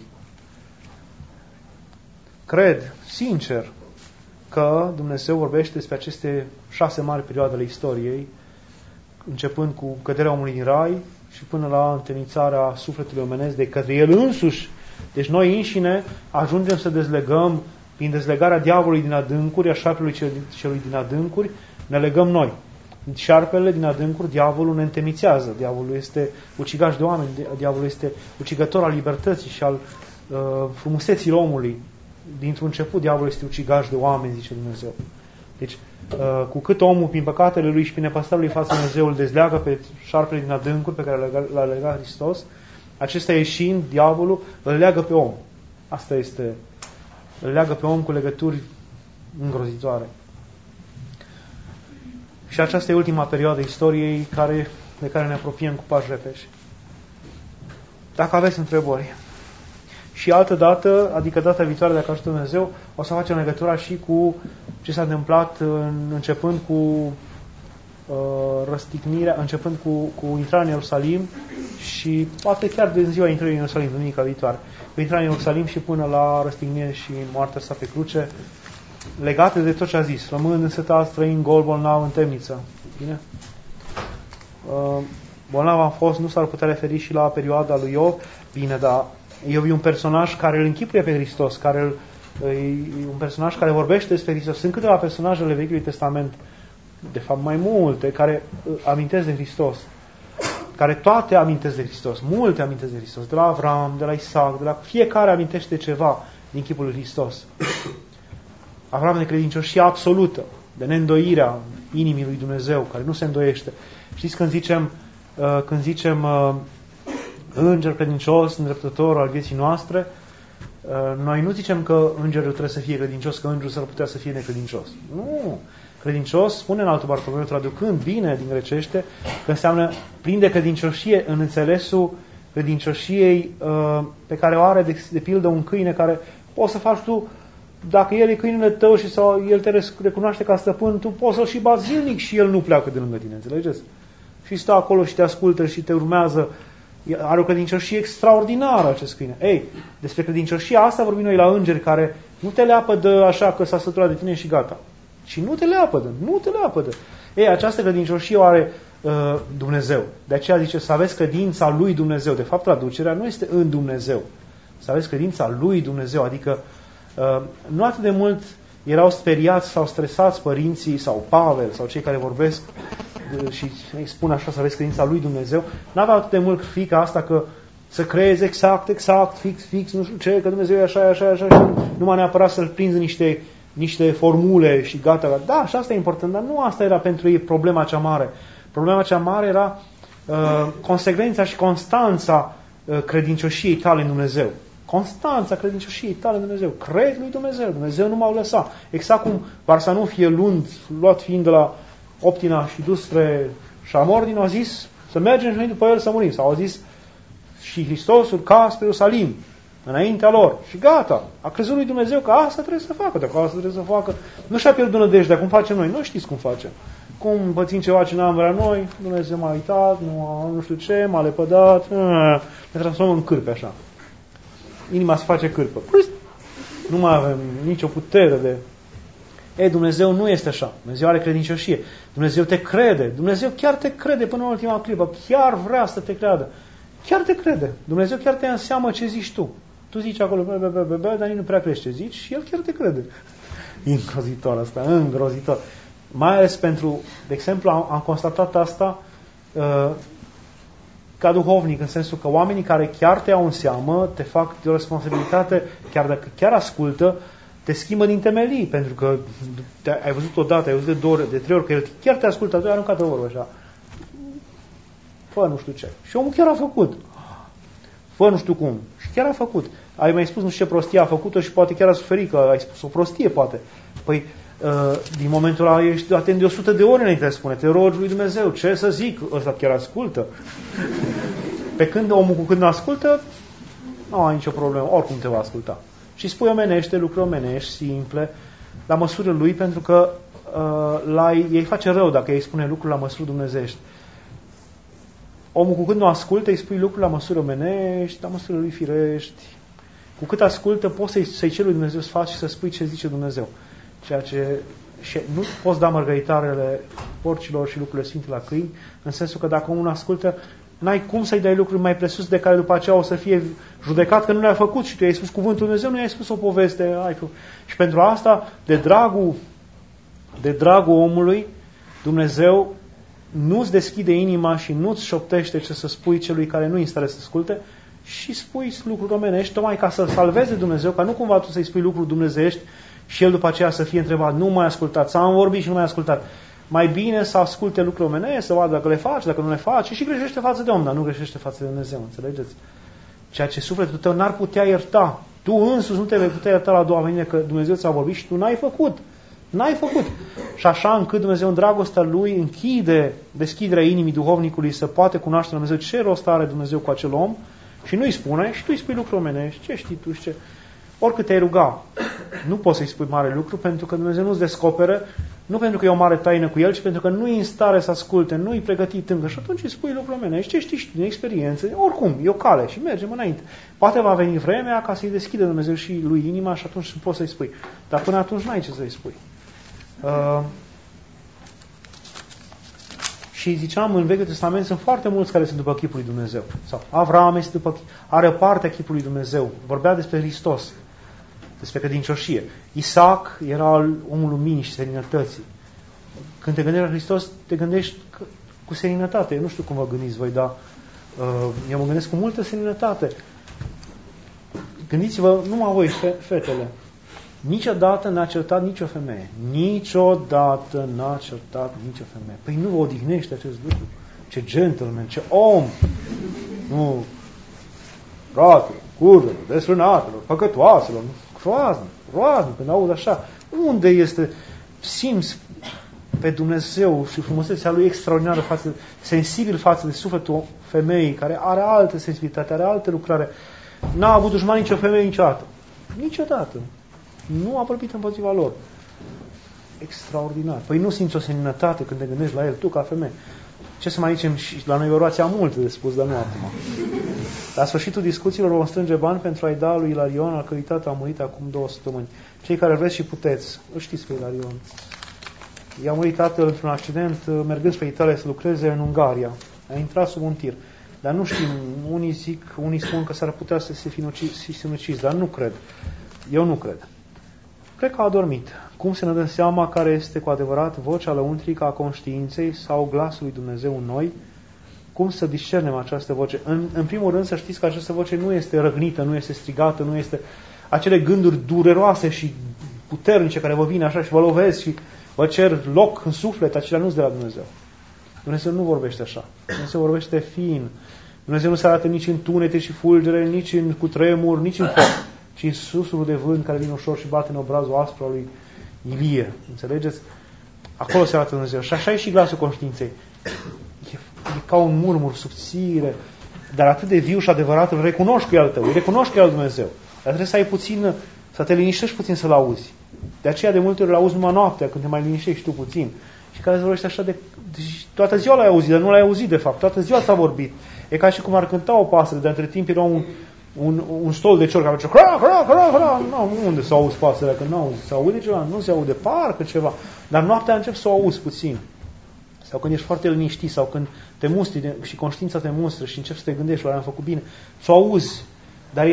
Speaker 1: Cred, sincer, că Dumnezeu vorbește despre aceste 6 mari perioade ale istoriei, începând cu căderea omului din rai și până la întemnițarea sufletului omenesc de către el însuși. Deci noi înșine ajungem să dezlegăm, prin dezlegarea diavolului din adâncuri, a șarpelui celui din adâncuri, ne legăm noi. Șarpele din adâncuri, diavolul ne întemnițează. Diavolul este ucigaș de oameni, diavolul este ucigător al libertății și al frumuseții omului. Dintr-un început, diavolul este ucigaș de oameni, zice Dumnezeu. Deci, cu cât omul, prin păcatele lui și prin nepăsarea lui față de Dumnezeu, îl dezleagă pe șarpele din adâncuri pe care l-a legat Hristos, acesta ieșind, diavolul, îl leagă pe om. Asta este, îl leagă pe om cu legături îngrozitoare. Și aceasta e ultima perioadă a istoriei de care ne apropiem cu pași repeși. Dacă aveți întrebări. Și altă dată, adică data viitoare, dacă ajută Dumnezeu, o să facem legătura și cu ce s-a întâmplat începând cu răstignirea, începând cu intrarea în Ierusalim și poate chiar din ziua intrării în Ierusalim, duminica viitoare. Cu intrarea în Ierusalim și până la răstignire și moartea sa pe cruce, legate de tot ce a zis. Rămânând însătat, străin, gol, bolnav, în temniță. Bine? Bolnav am fost, nu s-ar putea referi și la perioada lui Iov. Bine, dar Iov e un personaj care îl închipuie pe Hristos, e un personaj care vorbește despre Hristos. Sunt câteva personajele Vechiului Testament, de fapt mai multe, care amintesc de Hristos. Care toate amintesc de Hristos. Multe amintesc de Hristos. De la Avram, de la Isaac, de la fiecare amintește ceva din chipul lui Hristos. Avram de credincioșie absolută, de neîndoirea inimii lui Dumnezeu, care nu se îndoiește. Știți când zicem înger credincios, îndreptător al vieții noastre, noi nu zicem că îngerul trebuie să fie credincios, că îngerul s-ar putea să fie necredincios. Nu! Credincios, spune în altul Bartolomeu, traducând bine din grecește, că înseamnă plin de credincioșie în înțelesul credincioșiei pe care o are de pildă un câine care poți să faci tu, dacă el e câinele tău și sau el te recunoaște ca stăpân, tu poți să-l și bați zilnic și el nu pleacă de lângă tine, înțelegeți? Și stă acolo și te ascultă și te urmează. Are o credincioșie extraordinară acest câine. Ei, despre credincioșia asta vorbim noi la îngeri, care nu te leapădă așa că s-a săturat de tine și gata. Și nu te leapădă. Ei, această credincioșie o are Dumnezeu. De aceea zice să aveți credința lui Dumnezeu. De fapt, traducerea nu este în Dumnezeu. Să aveți credința lui Dumnezeu. Adică nu atât de mult erau speriați sau stresați părinții sau Pavel sau cei care vorbesc și îi spun așa să aveți credința lui Dumnezeu. N-aveau atât de mult frica asta că să creezi exact, fix, nu știu ce, că Dumnezeu e așa și numai neapărat să-l prinzi niște formule și gata. Da, și asta e important, dar nu asta era pentru ei problema cea mare. Problema cea mare era consecvența și constanța credincioșiei tale în Dumnezeu. Constanța credincioșiei tale în Dumnezeu. Cred lui Dumnezeu. Dumnezeu nu m-au lăsat. Exact cum par să nu fie luat fiind de la Optina și dus spre Șamordin, au zis să mergem și noi după el să murim. Sau au zis și Hristos urca spre Ierusalim înaintea lor. Și gata. A crezut lui Dumnezeu că asta trebuie să facă. Dacă asta trebuie să facă, nu și-a pierdut nădejdea. Cum facem noi? Nu știți cum facem. Cum pățim ceva ce n-am vrea noi, Dumnezeu m-a uitat, nu știu ce, m-a lepădat, ne transformăm în cârpe așa. Inima se face cârpă. Nu mai avem nicio putere de... Dumnezeu nu este așa. Dumnezeu are credincioșie. Dumnezeu te crede. Dumnezeu chiar te crede până în ultima clipă. Chiar vrea să te creadă. Chiar te crede. Dumnezeu chiar te ia în seamă ce zici tu. Tu zici acolo, dar nici nu prea crezi ce zici și El chiar te crede. Îngrozitor asta, îngrozitor. Mai ales pentru, de exemplu, am constatat asta ca duhovnic, în sensul că oamenii care chiar te iau în seamă, te fac de o responsabilitate, chiar dacă chiar ascultă, te schimbă din temelii, pentru că ai văzut odată, ai văzut de 2 ori, de 3 ori, că El chiar te ascultă, tu ai aruncat o vorbă așa. Fă nu știu ce. Și omul chiar a făcut. Fă nu știu cum. Și chiar a făcut. Ai mai spus nu știu ce prostie a făcut-o și poate chiar a suferit că ai spus o prostie, poate. Păi, din momentul ăla ești atent de 100 de ori înainte să spune, te rogi lui Dumnezeu, ce să zic? Ăsta chiar ascultă. Pe când omul cu când nu ascultă, nu ai nicio problemă, oricum te va asculta. Și spui omenește, lucruri omenești, simple, la măsură lui, pentru că ei face rău dacă ei spune lucruri la măsură dumnezeiești. Omul cu cât nu ascultă, îi spui lucruri la măsură omenești, la măsură lui firești. Cu cât ascultă, poți să-i ceri lui Dumnezeu sfat și să spui ce zice Dumnezeu. Ceea ce și nu poți da mărgăritarele porcilor și lucrurile sfinte la câini, în sensul că dacă omul ascultă, n-ai cum să-i dai lucruri mai presus de care după aceea o să fie judecat că nu le-a făcut și tu i-ai spus cuvântul Dumnezeu, nu i-ai spus o poveste. Și pentru asta, de dragul omului, Dumnezeu nu-ți deschide inima și nu-ți șoptește ce să spui celui care nu-i în stare să asculte și spui lucruri omenești, tocmai ca să-l salveze Dumnezeu, ca nu cumva tu să-i spui lucruri dumnezeiești și el după aceea să fie întrebat, nu mai ascultat, sau am vorbit și nu mai ascultat. Mai bine să asculte lucruri omenești, să vadă dacă le face, dacă nu le face și greșește față de om, dar nu greșește față de Dumnezeu, înțelegeți? Ceea ce sufletul tău n-ar putea ierta. Tu însuți nu te vei putea ierta la a doua venire că Dumnezeu ți-a vorbit și tu n-ai făcut. N-ai făcut. Și așa încât Dumnezeu în dragostea Lui închide deschiderea inimii duhovnicului să poate cunoaște Dumnezeu ce rost are Dumnezeu cu acel om și nu-i spune și tu îi spui lucruri omenești, ce știi tu și ce... Oricât te-ai ruga, nu poți să-i spui mare lucru pentru că Dumnezeu nu-ți descoperă, nu pentru că e o mare taină cu el, ci pentru că nu-i în stare să asculte, nu-i pregătit încă și atunci îi spui lucruri omenești, ce știi din experiență, oricum, e o cale și mergem înainte. Poate va veni vremea ca să-i deschide Dumnezeu și lui inima și atunci poți să-i spui. Dar până atunci n-ai ce să-i spui. Și ziceam, în Vechiul Testament sunt foarte mulți care sunt după chipul lui Dumnezeu. Sau Avram este are parte a chipului lui Dumnezeu. Vorbea despre Hristos, despre credincioșie. Isaac era omul luminii și seninătății. Când te gândești la Hristos, te gândești cu seninătate. Eu nu știu cum vă gândiți voi, dar eu mă gândesc cu multă seninătate. Gândiți-vă, numai voi, fetele. Niciodată n-a certat nicio femeie. Niciodată n-a certat nicio femeie. Păi nu vă odihnește acest lucru. Ce gentleman, ce om! Nu, fratelor, curvelor, desfrânatelor, păcătoaselor, roaznic, când aud așa. Unde este, simți pe Dumnezeu și frumusețea Lui extraordinară, sensibil față de sufletul femeii, care are altă sensibilitate, are alte lucrare. N-a avut dușman nicio femeie niciodată. Niciodată. Nu a vorbit împotriva lor. Extraordinar. Păi nu simți o seninătate când te gândești la el, tu ca femeie. Ce să mai zicem, și la noi orația multe de spus, dar nu acum. La sfârșitul discuțiilor vom strânge bani pentru a-i da lui Ilarion, al cărui tată a murit acum 2 săptămâni. Cei care vreți și puteți, îl știți pe Ilarion. I-a murit tatăl într-un accident mergând spre Italia să lucreze în Ungaria. A intrat sub un tir. Dar nu știm, unii spun că s-ar putea să se fi sinucis, dar nu cred. Eu nu cred. Cred că a adormit. Cum să ne dăm seama care este cu adevărat vocea lăuntrică a conștiinței sau glasul lui Dumnezeu în noi? Cum să discernem această voce? În primul rând să știți că această voce nu este răgnită, nu este strigată, nu este acele gânduri dureroase și puternice care vă vin așa și vă lovesc și vă cer loc în suflet, acelea nu-s de la Dumnezeu. Dumnezeu nu vorbește așa. Dumnezeu vorbește fin. Dumnezeu nu se arată nici în tunete și fulgere, nici în cutremur, nici în foc, ci în susurul de vânt care vine ușor și bate în obrazul aspru al lui Ilie. Înțelegeți? Acolo se arată Dumnezeu. Și așa e și glasul conștiinței. E ca un murmur subțire, dar atât de viu și adevărat, îl recunoști cu el tău, îl recunoști cu el Dumnezeu. Dar trebuie să ai puțin, să te liniștești puțin să-l auzi. De aceea de multe ori îl auzi numai noaptea, când te mai liniștești tu puțin. Și care îți vorbește așa de... Toată ziua l-ai auzit, dar nu l-ai auzit de fapt. Toată ziua s-a vorbit. E ca și cum ar cânta o pasăre, dar între timp era un stol de ciori care face cra. Nu, unde s-a auzi pasărea? Că nu se aude ceva, nu se aude, parcă ceva. Dar noaptea încep să o auzi puțin. Sau când ești foarte liniștit, sau când te mustri și conștiința te mustră și începi să te gândești, oare am făcut bine, să o auzi. Dar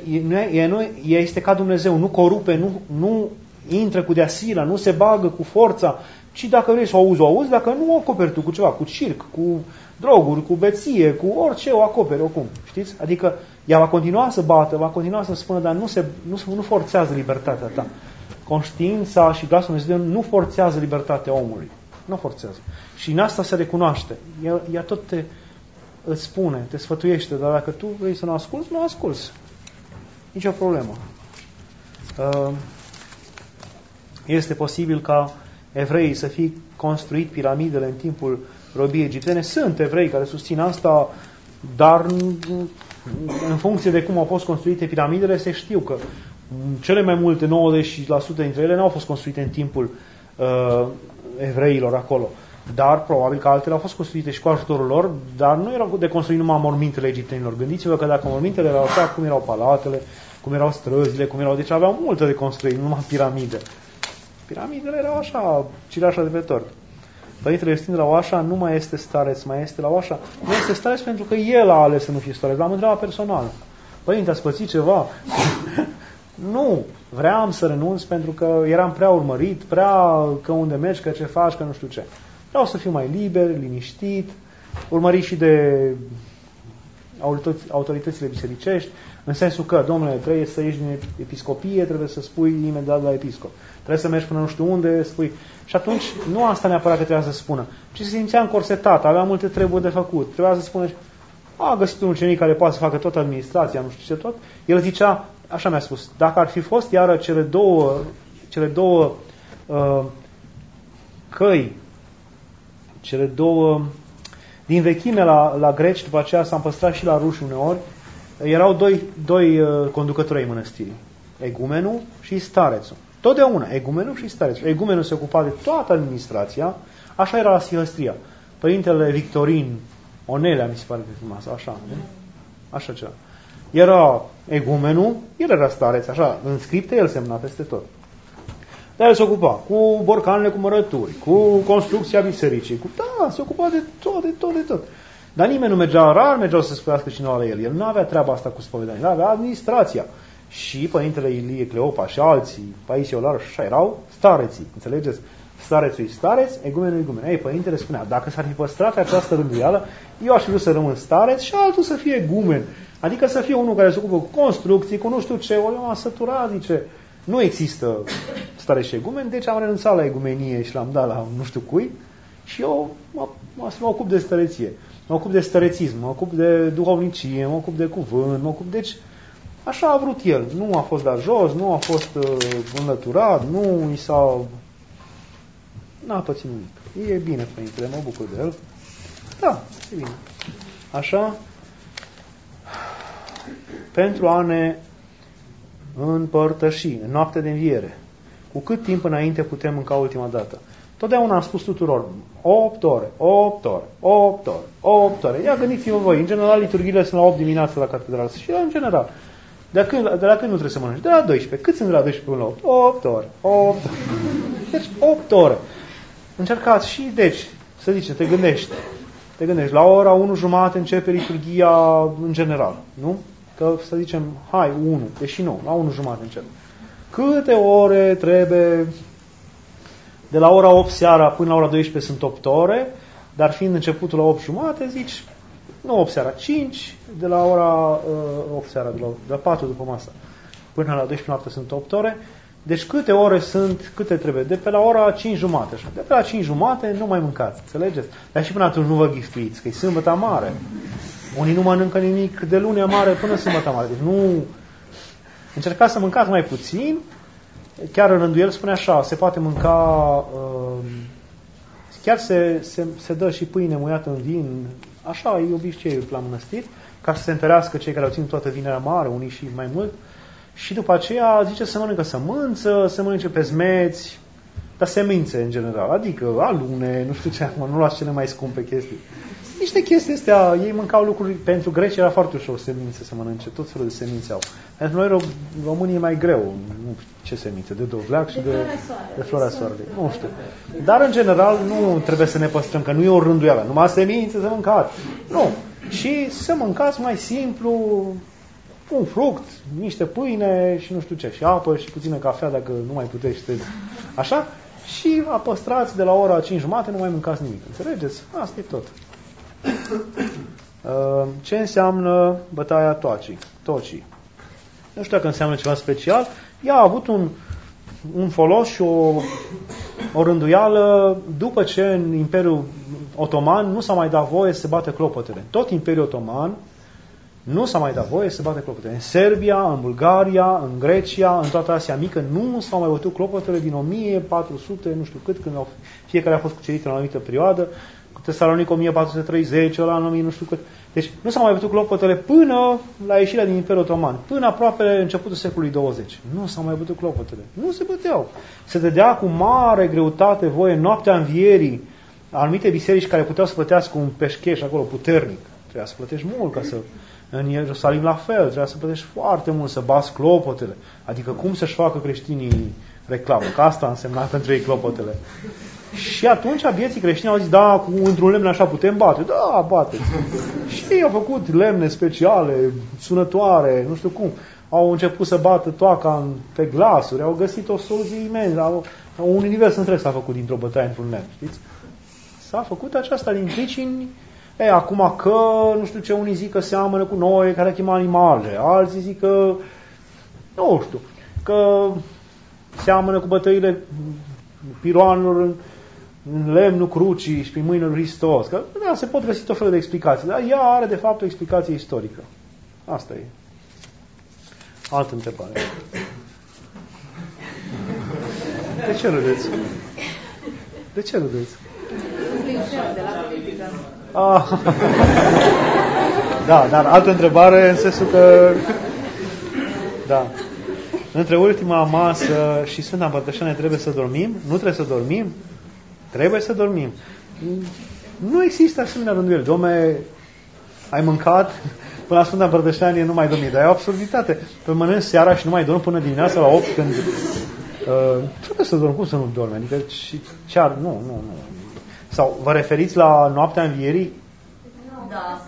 Speaker 1: ea este ca Dumnezeu, nu corupe, nu intră cu deasila, nu se bagă cu forța, ci dacă vrei să o auzi, dacă nu o acoperi tu cu ceva, cu circ, cu droguri, cu beție, cu orice o acoperi, oricum. Știți? Adică ea va continua să bată, va continua să spună, dar nu forțează libertatea ta. Conștiința și glasul Dumnezeu nu forțează libertatea omului. Nu forțează. Și în asta se recunoaște. Ea tot îți spune, te sfătuiește, dar dacă tu vrei să nu asculți, nu asculți. Nici o problemă. Este posibil ca evreii să fie construit piramidele în timpul robiei egiptene. Sunt evrei care susțin asta, dar în funcție de cum au fost construite piramidele, se știu că cele mai multe, 90% dintre ele, nu au fost construite în timpul evreilor acolo. Dar probabil că altele au fost construite și cu ajutorul lor, dar nu erau de construit numai mormintele egiptenilor. Gândiți-vă că dacă mormintele erau așa, cum erau palatele, cum erau străzile, cum erau, deci aveau multe de construit, numai piramide. Piramidele erau așa, cireașa de pe tort. Părintele Iustin de la Oașa nu mai este stareț, mai este la Oașa. Nu este stareț pentru că el a ales să nu fie stareț. L-am întrebat personal. Părinte, ați pățit ceva? Nu. Vreau să renunț pentru că eram prea urmărit, că unde mergi, că ce faci, că nu știu ce. Vreau să fiu mai liber, liniștit, urmărit și de autoritățile bisericești, în sensul că, domnule, trebuie să ieși din episcopie, trebuie să spui imediat la episcop. Trebuie să mergi până nu știu unde, spui. Și atunci, nu asta neapărat că trebuia să spună, ci se simțea încorsetat, avea multe treburi de făcut. Trebuia să spună, a găsit un ucenic care poate să facă toată administrația, nu știu ce tot. El zicea, așa mi-a spus, dacă ar fi fost iară cele două căi, cele două din vechime la greci, după aceea s-a păstrat și la ruși uneori, erau doi conducători ai mănăstirii, egumenul și starețul. Totdeauna, egumenul și starețul. Egumenul se ocupa de toată administrația, așa era la Sihăstria. Părintele Victorin Onelea, mi se pare de frumoasă, așa, nu? Așa ceva. Era egumenul, el era stareț, așa, în scripte el semna peste tot. Dar el se ocupa cu borcanele cu mărături, cu construcția bisericii, se ocupa de tot. Dar nimeni nu mergea, rar mergeau să spuiască cineva la el. El nu avea treaba asta cu spovedanie, el avea administrația. Și Părintele Ilie Cleopa și alții, Paisie Olaru și așa, erau stareții, înțelegeți? Starețul e stareț, egumenul e egumen. Ei, Părintele spunea, dacă s-ar fi păstrat această rânduială, eu aș fi vrut să rămân stareț și altul să fie egumen. Adică să fie unul care se ocupă cu construcții, cu nu știu ce, ori m-am săturat, zice, nu există stareț și egumen, deci am renunțat la egumenie și l-am dat la nu știu cui și eu mă ocup de stăreție. Mă ocup de stărețism, mă ocup de duhovnicie, mă ocup de cuvânt, deci așa a vrut el. Nu a fost dat jos, nu a fost înlăturat, nu i s-a... N-a pățit nimic. E bine, Părintele, mă bucur de el. Da, e bine. Așa, pentru a ne împărtăși în noaptea de înviere. Cu cât timp înainte putem mânca ultima dată? Totdeauna am spus tuturor, 8 ore. Ia gândiți-vă voi, în general liturghiile sunt la 8 dimineața la catedrală și în general. De la când nu trebuie să mănânci? De la 12. Cât sunt de la 12 până la 8? 8 ore. 8 ore. Deci 8 ore. Încercați și, deci, să zice, te gândești, la ora 1:30 începe liturghia în general, nu? Că să zicem, 1, deși nu, la 1:30 începe. Câte ore trebuie, de la ora 8 seara până la ora 12 sunt 8 ore, dar fiind începutul la 8:30, zici, nu 8 seara, 5, de la ora 8 seara, de la 4 după masă, până la 12 noapte sunt 8 ore, deci câte ore sunt, câte trebuie? De pe la ora 5:30, așa. De pe la 5:30 nu mai mâncați, înțelegeți? Dar și până atunci nu vă ghistuiți, că e sâmbătă mare. Unii nu mănâncă nimic de lunea mare până sâmbătă mare. Deci nu... Încercați să mâncați mai puțin. Chiar în rândul el spune așa, se poate mânca... chiar se dă și pâine muiată în vin. Așa e obiceiul la mănăstiri, ca să se întărească cei care au ținut toată vinerea mare, unii și mai mult. Și după aceea zice să mănâncă sămânță, să mănânce pezmeți, dar semințe în general, adică alune, nu știu ce, acum nu luați cele mai scumpe chestii. Niște chestii astea, ei mâncau lucruri, pentru greci era foarte ușor semințe să mănânce, tot felul de semințe au. Pentru noi românii e mai greu, nu ce semințe, de dovleac și de floarea soarelui, nu știu. Dar în general nu trebuie să ne păstrăm, că nu e o rânduială, numai semințe să mâncați. Nu, și să mâncați mai simplu, un fruct, niște pâine și nu știu ce, și apă și puțină cafea dacă nu mai puteți. Așa? Și păstrați de la ora 5:30, nu mai mâncați nimic. Înțelegeți? Asta e tot. Ce înseamnă bătaia Tocii? Nu știu dacă înseamnă ceva special. Ea a avut un folos și o rânduială după ce în Imperiul Otoman nu s-a mai dat voie să se bată clopotele. Tot Imperiul Otoman nu s-a mai dat voie să se bată clopotele. În Serbia, în Bulgaria, în Grecia, în toată Asia Mică, nu s-au mai bătut clopotele din 1400, nu știu cât, când fiecare a fost cucerit în o anumită perioadă, cu Tesalonic 1430, ăla în 1000, nu știu cât. Deci nu s-au mai bătut clopotele până la ieșirea din Imperiul Otoman, până aproape începutul secolului 20. Nu s-au mai bătut clopotele. Nu se băteau. Se dădea cu mare greutate voie noaptea învierii anumite biserici care puteau să plătească un peșcheș acolo puternic. Trebuia să plătești mult ca să... În Ierusalim la fel, trebuia să plătești foarte mult să bați clopotele. Adică cum să-și facă creștinii reclamă, că asta a însemnat pentru ei clopotele. Și atunci vieții creștini au zis, da, într-un lemn așa putem bate. Da, bateți. Și ei au făcut lemne speciale, sunătoare, nu știu cum. Au început să bată toaca pe glasuri, au găsit o soluție imensă. Un univers întreg s-a făcut dintr-o bătaie într-un lemn, știți? S-a făcut aceasta din pricini. Acum că, nu știu ce, unii zic că seamănă cu noi, care chemă animale, alții zic că, nu știu, că seamănă cu bătăile piroanelor în lemnul crucii și pe mâinile lui Hristos. Că da, se pot găsi tot felul de explicații, dar ea are de fapt o explicație istorică. Asta e. Altă întrebare. De ce râdeți? De ce râdeți? Da, dar altă întrebare în sensul că da. Între ultima masă și Sfânta Împărtășanie trebuie să dormim? Nu trebuie să dormim? Trebuie să dormim. Nu există asemenea rânduieli. Dom'le, ai mâncat până la Sfânta Împărtășanie, nu mai dormi. Dar e o absurditate. Pe mănânci seara și nu mai dorm până dimineața la 8 când trebuie să dorm. Cum să nu dormi? Adică nu. Sau vă referiți la noaptea învierii?
Speaker 3: Da.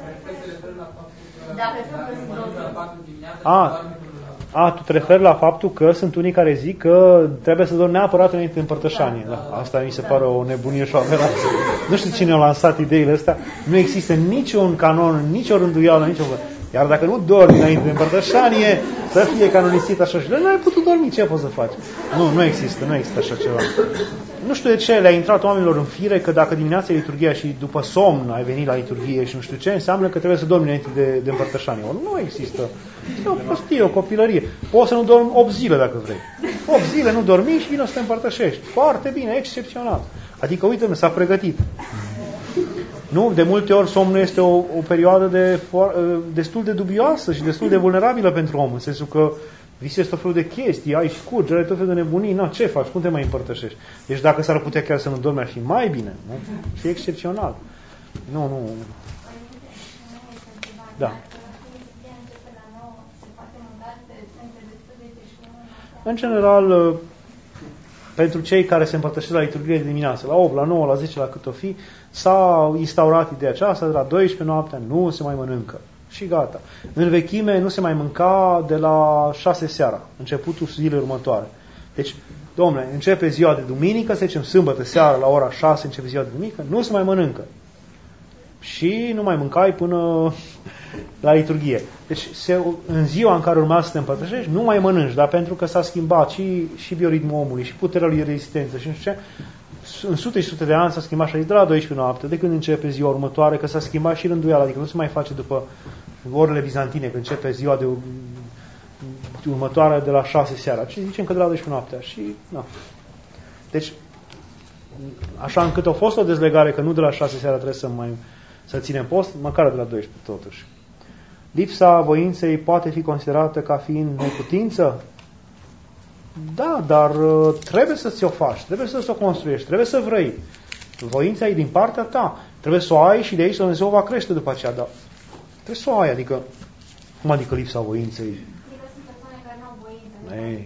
Speaker 1: Tu te referi la faptul că sunt unii care zic că trebuie să dormi neapărat înainte de împărtășanie. Da. Asta mi se pare o nebunie și o aberație. Nu știu cine a lansat ideile astea. Nu există niciun canon, nicio rânduială, Iar dacă nu dormi înainte de împărtășanie, să fie canonisit așa și nu ai putut dormi, ce poți să faci? Nu există așa ceva. Nu știu de ce le-a intrat oamenilor în fire că dacă dimineața e liturghia și după somn ai venit la liturghie și nu știu ce, înseamnă că trebuie să dormi înainte de împărtășanie. Nu există. E o prostie, o copilărie. Poți să nu dormi 8 zile dacă vrei. 8 zile nu dormi și vino să te împărtășești. Foarte bine, excepțional. Adică, uite-mă, s-a pregătit. Nu, de multe ori somnul este o perioadă destul de dubioasă și destul de vulnerabilă pentru om, în sensul că visezi tot felul de chestii, ai scurgere, tot felul de nebunii, ce faci, cum te mai împărtășești? Deci dacă s-ar putea chiar să nu dormi, ar fi mai bine, nu? Și excepțional. Nu. Da. În general, pentru cei care se împărtășesc la liturghie de dimineață, la 8, la 9, la 10, la cât o fi, s-a instaurat ideea aceasta, de la 12 noaptea nu se mai mănâncă. Și gata. În vechime nu se mai mânca de la 6 seara, începutul zilei următoare. Deci, domnule, începe ziua de duminică, să zicem sâmbătă seara, la ora 6 începe ziua de duminică, nu se mai mănâncă. Și nu mai mâncai până la liturghie. Deci, în ziua în care urmează să te împărtășești, nu mai mănânci, dar pentru că s-a schimbat și bioritmul omului, și puterea lui rezistență, și nu știu ce, în sute și sute de ani s-a schimbat și de la 12 noapte, de când începe ziua următoare, că s-a schimbat și rânduiala, adică nu se mai face după orele bizantine, când începe ziua de următoare de la 6 seara, ci zicem că de la 12 noaptea. Și, na. Deci, așa încât a fost o dezlegare, că nu de la 6 seara trebuie să ținem post, măcar de la 12 totuși. Lipsa voinței poate fi considerată ca fiind neputință? Da, dar trebuie să ți-o faci, trebuie să ți-o construiești, trebuie să vrei. Voința e din partea ta. Trebuie să o ai și de aici Dumnezeu va crește după aceea, dar trebuie să o ai, adică cum adică lipsa voinței?
Speaker 3: Adică sunt persoane care nu au voință.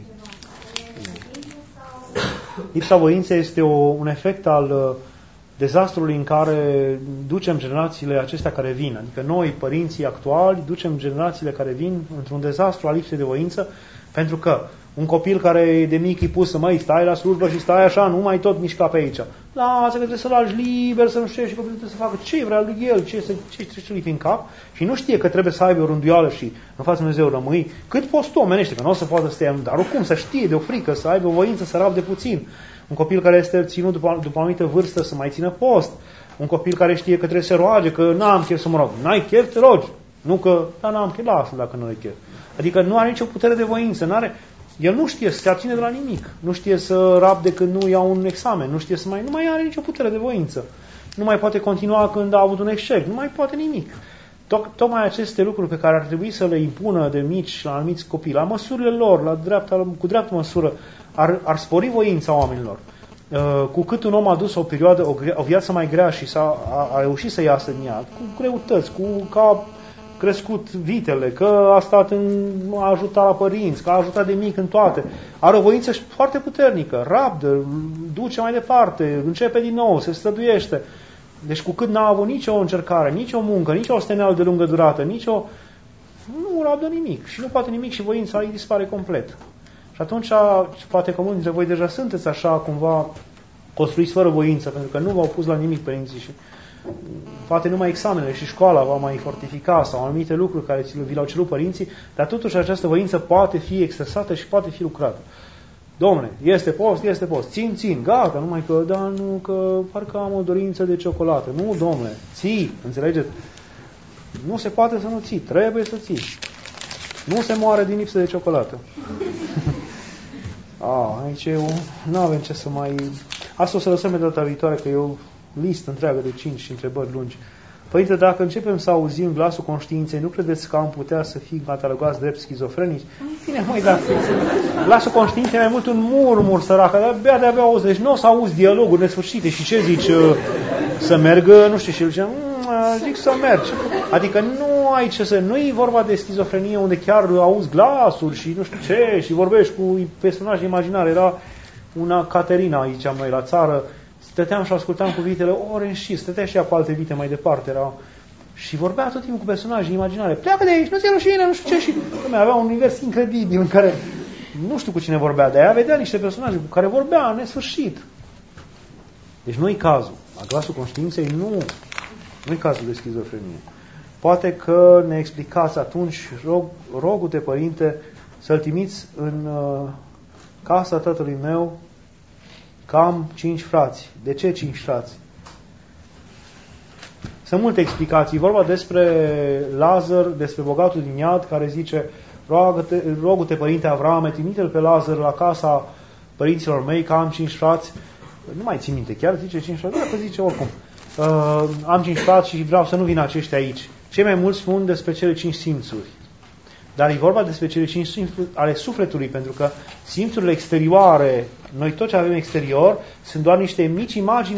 Speaker 1: Lipsa voinței este un efect al dezastrului în care ducem generațiile acestea care vin. Adică noi, părinții actuali, ducem generațiile care vin într-un dezastru al lipsei de voință, pentru că un copil care de mic e pus să stai la slujbă și stai așa, nu mai tot mișca pe aici. Lasă că trebuie să-l lași liber, să nu știu, și copilul trebuie să facă ce vrea lui el, ce trece lui în cap, și nu știe că trebuie să aibă o rânduială și în fața Dumnezeu rămâi. Cât poți tu omenește, că nu o să poată să te ia, dar oricum să știe de o frică, să aibă o voință, să rabde puțin. Un copil care este ținut după o anumită vârstă să mai țină post. Un copil care știe că trebuie să se roage, că n-am chef să mă rog. N-ai chef, te rogi. Nu că, n-am chef, lasă dacă nu ai chef. Adică nu are nicio putere de voință, el nu știe să se abține de la nimic. Nu știe să rabde când nu ia un examen. Nu știe nu mai are nicio putere de voință. Nu mai poate continua când a avut un eșec. Nu mai poate nimic. Tocmai aceste lucruri pe care ar trebui să le impună de mici la anumiți copii, la măsurile lor, cu dreaptă măsură, ar spori voința oamenilor. Cu cât un om a dus o perioadă, o viață mai grea și a reușit să iasă din ea, cu greutăți, că a crescut vitele, că a stat a ajutat la părinți, că a ajutat de mic în toate, are o voință foarte puternică, rabdă, duce mai departe, începe din nou, se străduiește. Deci cu cât n-a avut nicio încercare, nicio muncă, nicio osteneală de lungă durată, nu rabdă nimic și nu poate nimic și voința ei dispare complet. Și atunci, poate că mulți dintre voi deja sunteți așa cumva construiți fără voință, pentru că nu v-au pus la nimic părinții și poate numai examenele și școala va mai fortifica sau anumite lucruri care vi le-au cerut părinții, dar totuși această voință poate fi exersată și poate fi lucrată. Dom'le, este post, țin, gata, numai că, da, nu, că parcă am o dorință de ciocolată. Nu, dom'le, ții, înțelegeți? Nu se poate să nu ții, trebuie să ții. Nu se moare din lipsă de ciocolată. Aici nu avem ce să mai... Asta o să lăsăm pe data viitoare, că e o listă întreagă de 5 întrebări lungi. Părinte, dacă începem să auzim glasul conștiinței, nu credeți că am putea să fim catalogați drept schizofrenici? Bine, măi, dar glasul conștiinței e mai mult un murmur, săracă, dar de-abia auzi. Deci nu o să auzi dialoguri nesfârșite. Și ce zici? Să meargă, nu știu, și el zice, zic să mergi. Adică nu ai ce să... Nu e vorba de schizofrenie unde chiar auzi glasuri și nu știu ce, și vorbești cu personaje imaginare. Era una Caterina aici, noi la țară, stăteam și ascultam cuvintele ore în șir, stătea și ea cu alte vite mai departe, era... și vorbea tot timpul cu personaje imaginare. Pleacă de aici, nu ți-e rușine, nu știu ce, și avea un univers incredibil în care nu știu cu cine vorbea, dar ea vedea niște personaje cu care vorbea în nesfârșit. Deci nu-i cazul. La glasul conștiinței nu-i cazul de schizofrenie. Poate că ne explicați atunci, rog-te, Părinte, să-l trimiți în casa tatălui meu, că am 5 frați. De ce 5 frați? Sunt multe explicații. Vorba despre Lazar, despre bogatul din iad, care zice, rog-te, Părinte Avrame, trimite-l pe Lazar la casa părinților mei, că am 5 frați. Nu mai țin minte, chiar zice 5 frați? Dacă zice oricum. Am 5 frați și vreau să nu vină aceștia aici. Cei mai mulți spun despre cele 5 simțuri. Dar e vorba despre cele 5 simțuri ale sufletului, pentru că simțurile exterioare, noi tot ce avem exterior, sunt doar niște mici imagini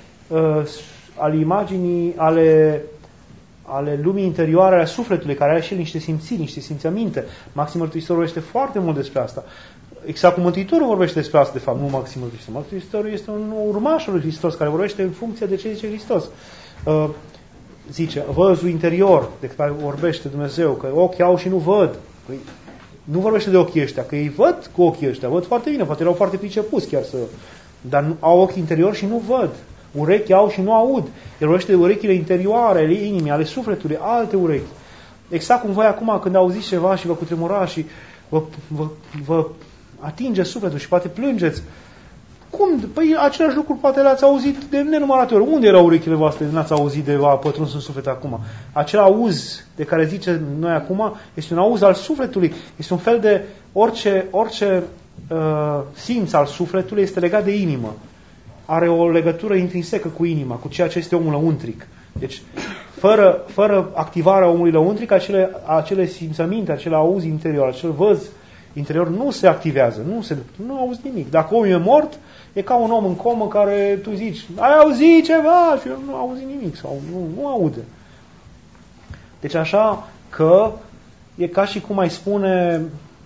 Speaker 1: ale lumii interioare, ale sufletului, care are și niște simțiri, niște simțăminte. Maxim Mărturisitorul vorbește foarte mult despre asta. Exact cum Mântuitorul vorbește despre asta, de fapt, nu Maxim Mărturisitorul. Mărturisitorul este un urmaș al lui Hristos, care vorbește în funcție de ce zice Hristos. Zice, văzul interior, de care vorbește Dumnezeu, că ochii au și nu văd. Păi, nu vorbește de ochii ăștia, că ei văd cu ochii ăștia, văd foarte bine, poate erau foarte pricepuți chiar să... Dar au ochii interior și nu văd. Urechi au și nu aud. El vorbește de urechile interioare, ale inimii, ale sufletului, alte urechi. Exact cum voi acum, când auziți ceva și vă cutremurați și vă atinge sufletul și poate plângeți. Cum? Păi același lucru poate le-ați auzit de nenumărate ori. Unde erau urechile voastre? N-ați auzit de a pătruns în suflet acum. Acel auz de care zice noi acum este un auz al sufletului. Este un fel de orice simț al sufletului este legat de inimă. Are o legătură intrinsecă cu inima, cu ceea ce este omul lăuntric. Deci, fără activarea omului lăuntric, acele simțăminte, acele auz interior, acel văz interior nu se activează, nu auzi nimic. Dacă omul e mort, e ca un om în comă care tu zici, ai auzit ceva? Și nu auzi nimic sau nu aude. Deci așa că e ca și cum ai spune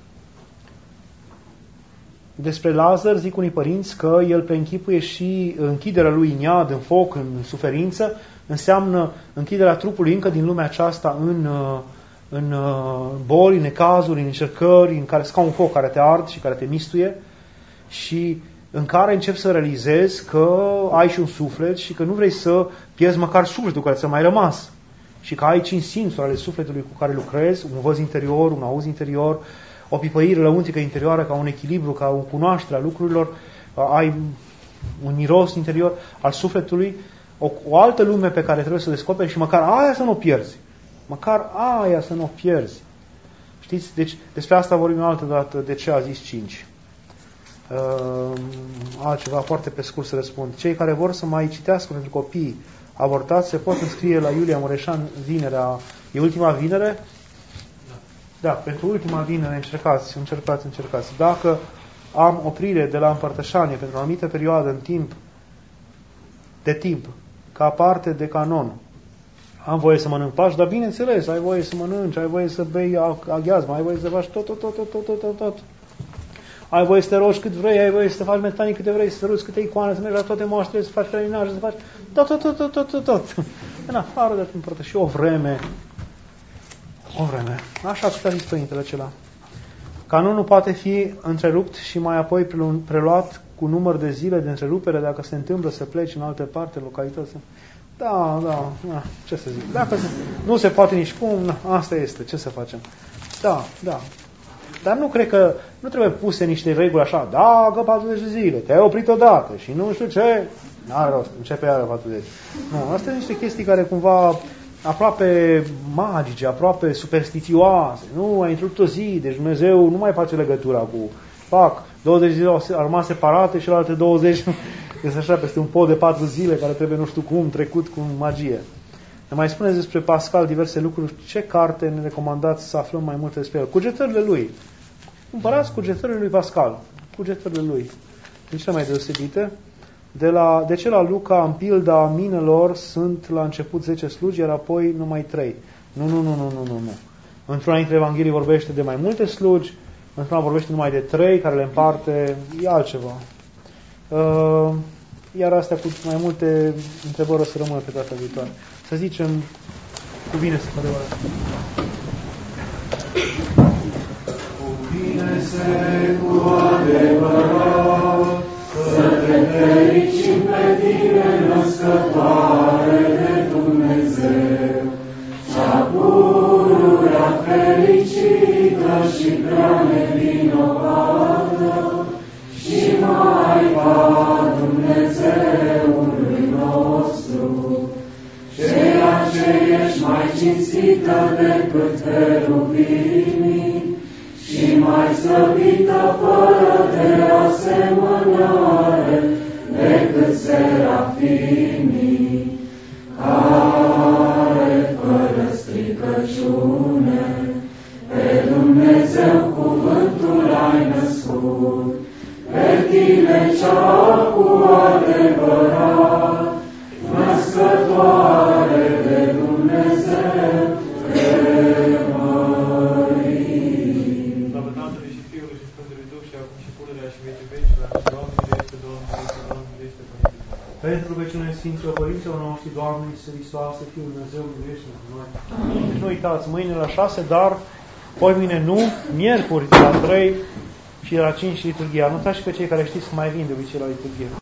Speaker 1: despre Lazar, zic unii părinți că el preînchipuie și închiderea lui în iad, în foc, în suferință, înseamnă închiderea trupului încă din lumea aceasta în boli, în necazuri, în încercări, în care ca un foc care te ard și care te mistuie și în care începi să realizezi că ai și un suflet și că nu vrei să pierzi măcar sufletul care ți-a mai rămas și că ai 5 simțuri ale sufletului cu care lucrezi, un văz interior, un auz interior, o pipăire lăuntrică interioară ca un echilibru, ca o cunoaștere a lucrurilor, ai un miros interior al sufletului, o altă lume pe care trebuie să o descoperi și măcar aia să nu o pierzi. Măcar aia să nu o pierzi. Știți? Deci despre asta vorbim altă dată, de ce a zis 5. Altceva foarte pe scurt să răspund. Cei care vor să mai citească pentru copii abortați se pot înscrie la Iulia Mureșan vinerea. E ultima vinere? Da, pentru ultima vinere încercați. Dacă am oprire de la împărtășanie pentru o anumită perioadă de timp, ca parte de canon, am voie să mănânc pași, dar bineînțeles, ai voie să mănânci, ai voie să bei aghiazmă, ai voie să faci tot. Ai voie să te rogi cât vrei, ai voie să te faci metanii câte vrei, să te rogi câte icoane, să mergi la toate moaștele, să faci felinaj, să faci tot. În afară de împărtăși o vreme. Așa putea zis părintele acela. Canonul poate fi întrerupt și mai apoi preluat cu număr de zile de întrerupere dacă se întâmplă să pleci în alte parte, localități? Da, ce să zic. Dacă nu se poate nici cum, asta este, ce să facem? Da. Dar nu cred că nu trebuie puse niște reguli așa, că 40 de zile, te-ai oprit odată și nu știu ce, n-are rost, începe iară 40. Nu, astea sunt niște chestii care cumva aproape magice, aproape superstițioase. Nu, ai întrerupt o zi, deci Dumnezeu nu mai face legătura cu 20 de zile au rămas separate și la alte 20 este așa peste un pod de 4 zile care trebuie nu știu cum, trecut cu magie. Ne mai spuneți despre Pascal diverse lucruri. Ce carte ne recomandați să aflăm mai multe despre el? Cugetările lui. Cumpărați Cugetările lui Pascal. Cugetările lui. Din cele mai deosebite. De ce la Luca, în pilda minelor, sunt la început 10 slugi, iar apoi numai 3? Nu. Într-una dintre Evanghelii vorbește de mai multe slugi, într-una vorbește numai de 3, care le împarte, e altceva. Iar astea cu mai multe întrebări o să rămână pe data viitoare. Să zicem, cuvine-se cu adevărat.
Speaker 4: Cuvine-se cu adevărat, să te fericim pe tine, născătoare de Dumnezeu, cea pururea fericită și prea nevinovată, și Maica Dumnezeului nostru, ceea ce ești mai cinstită decât cherubimii și mai slăvită fără de asemănare decât serafimii, care fără stricăciune pe Dumnezeu cuvântul ai născut, pe tine cea cu adevărat, născătoare de Dumnezeu, te mărim.
Speaker 2: Slavă Tatălui și Fiului și Sfântului Duh și acum și pururea și vecii vecilor. Doamne este, Doamne este,
Speaker 1: Pentru rugăciune Sfinților Părinților noștri, Doamne Iisuse Hristoase, Fiul Dumnezeu, miluiește-ne pe noi. Deci nu uitați, mâine la 6, dar poimâine nu, miercuri la 3 și la 5 liturghia. Nu uitați și pe cei care știți că mai vin de obicei la liturghie.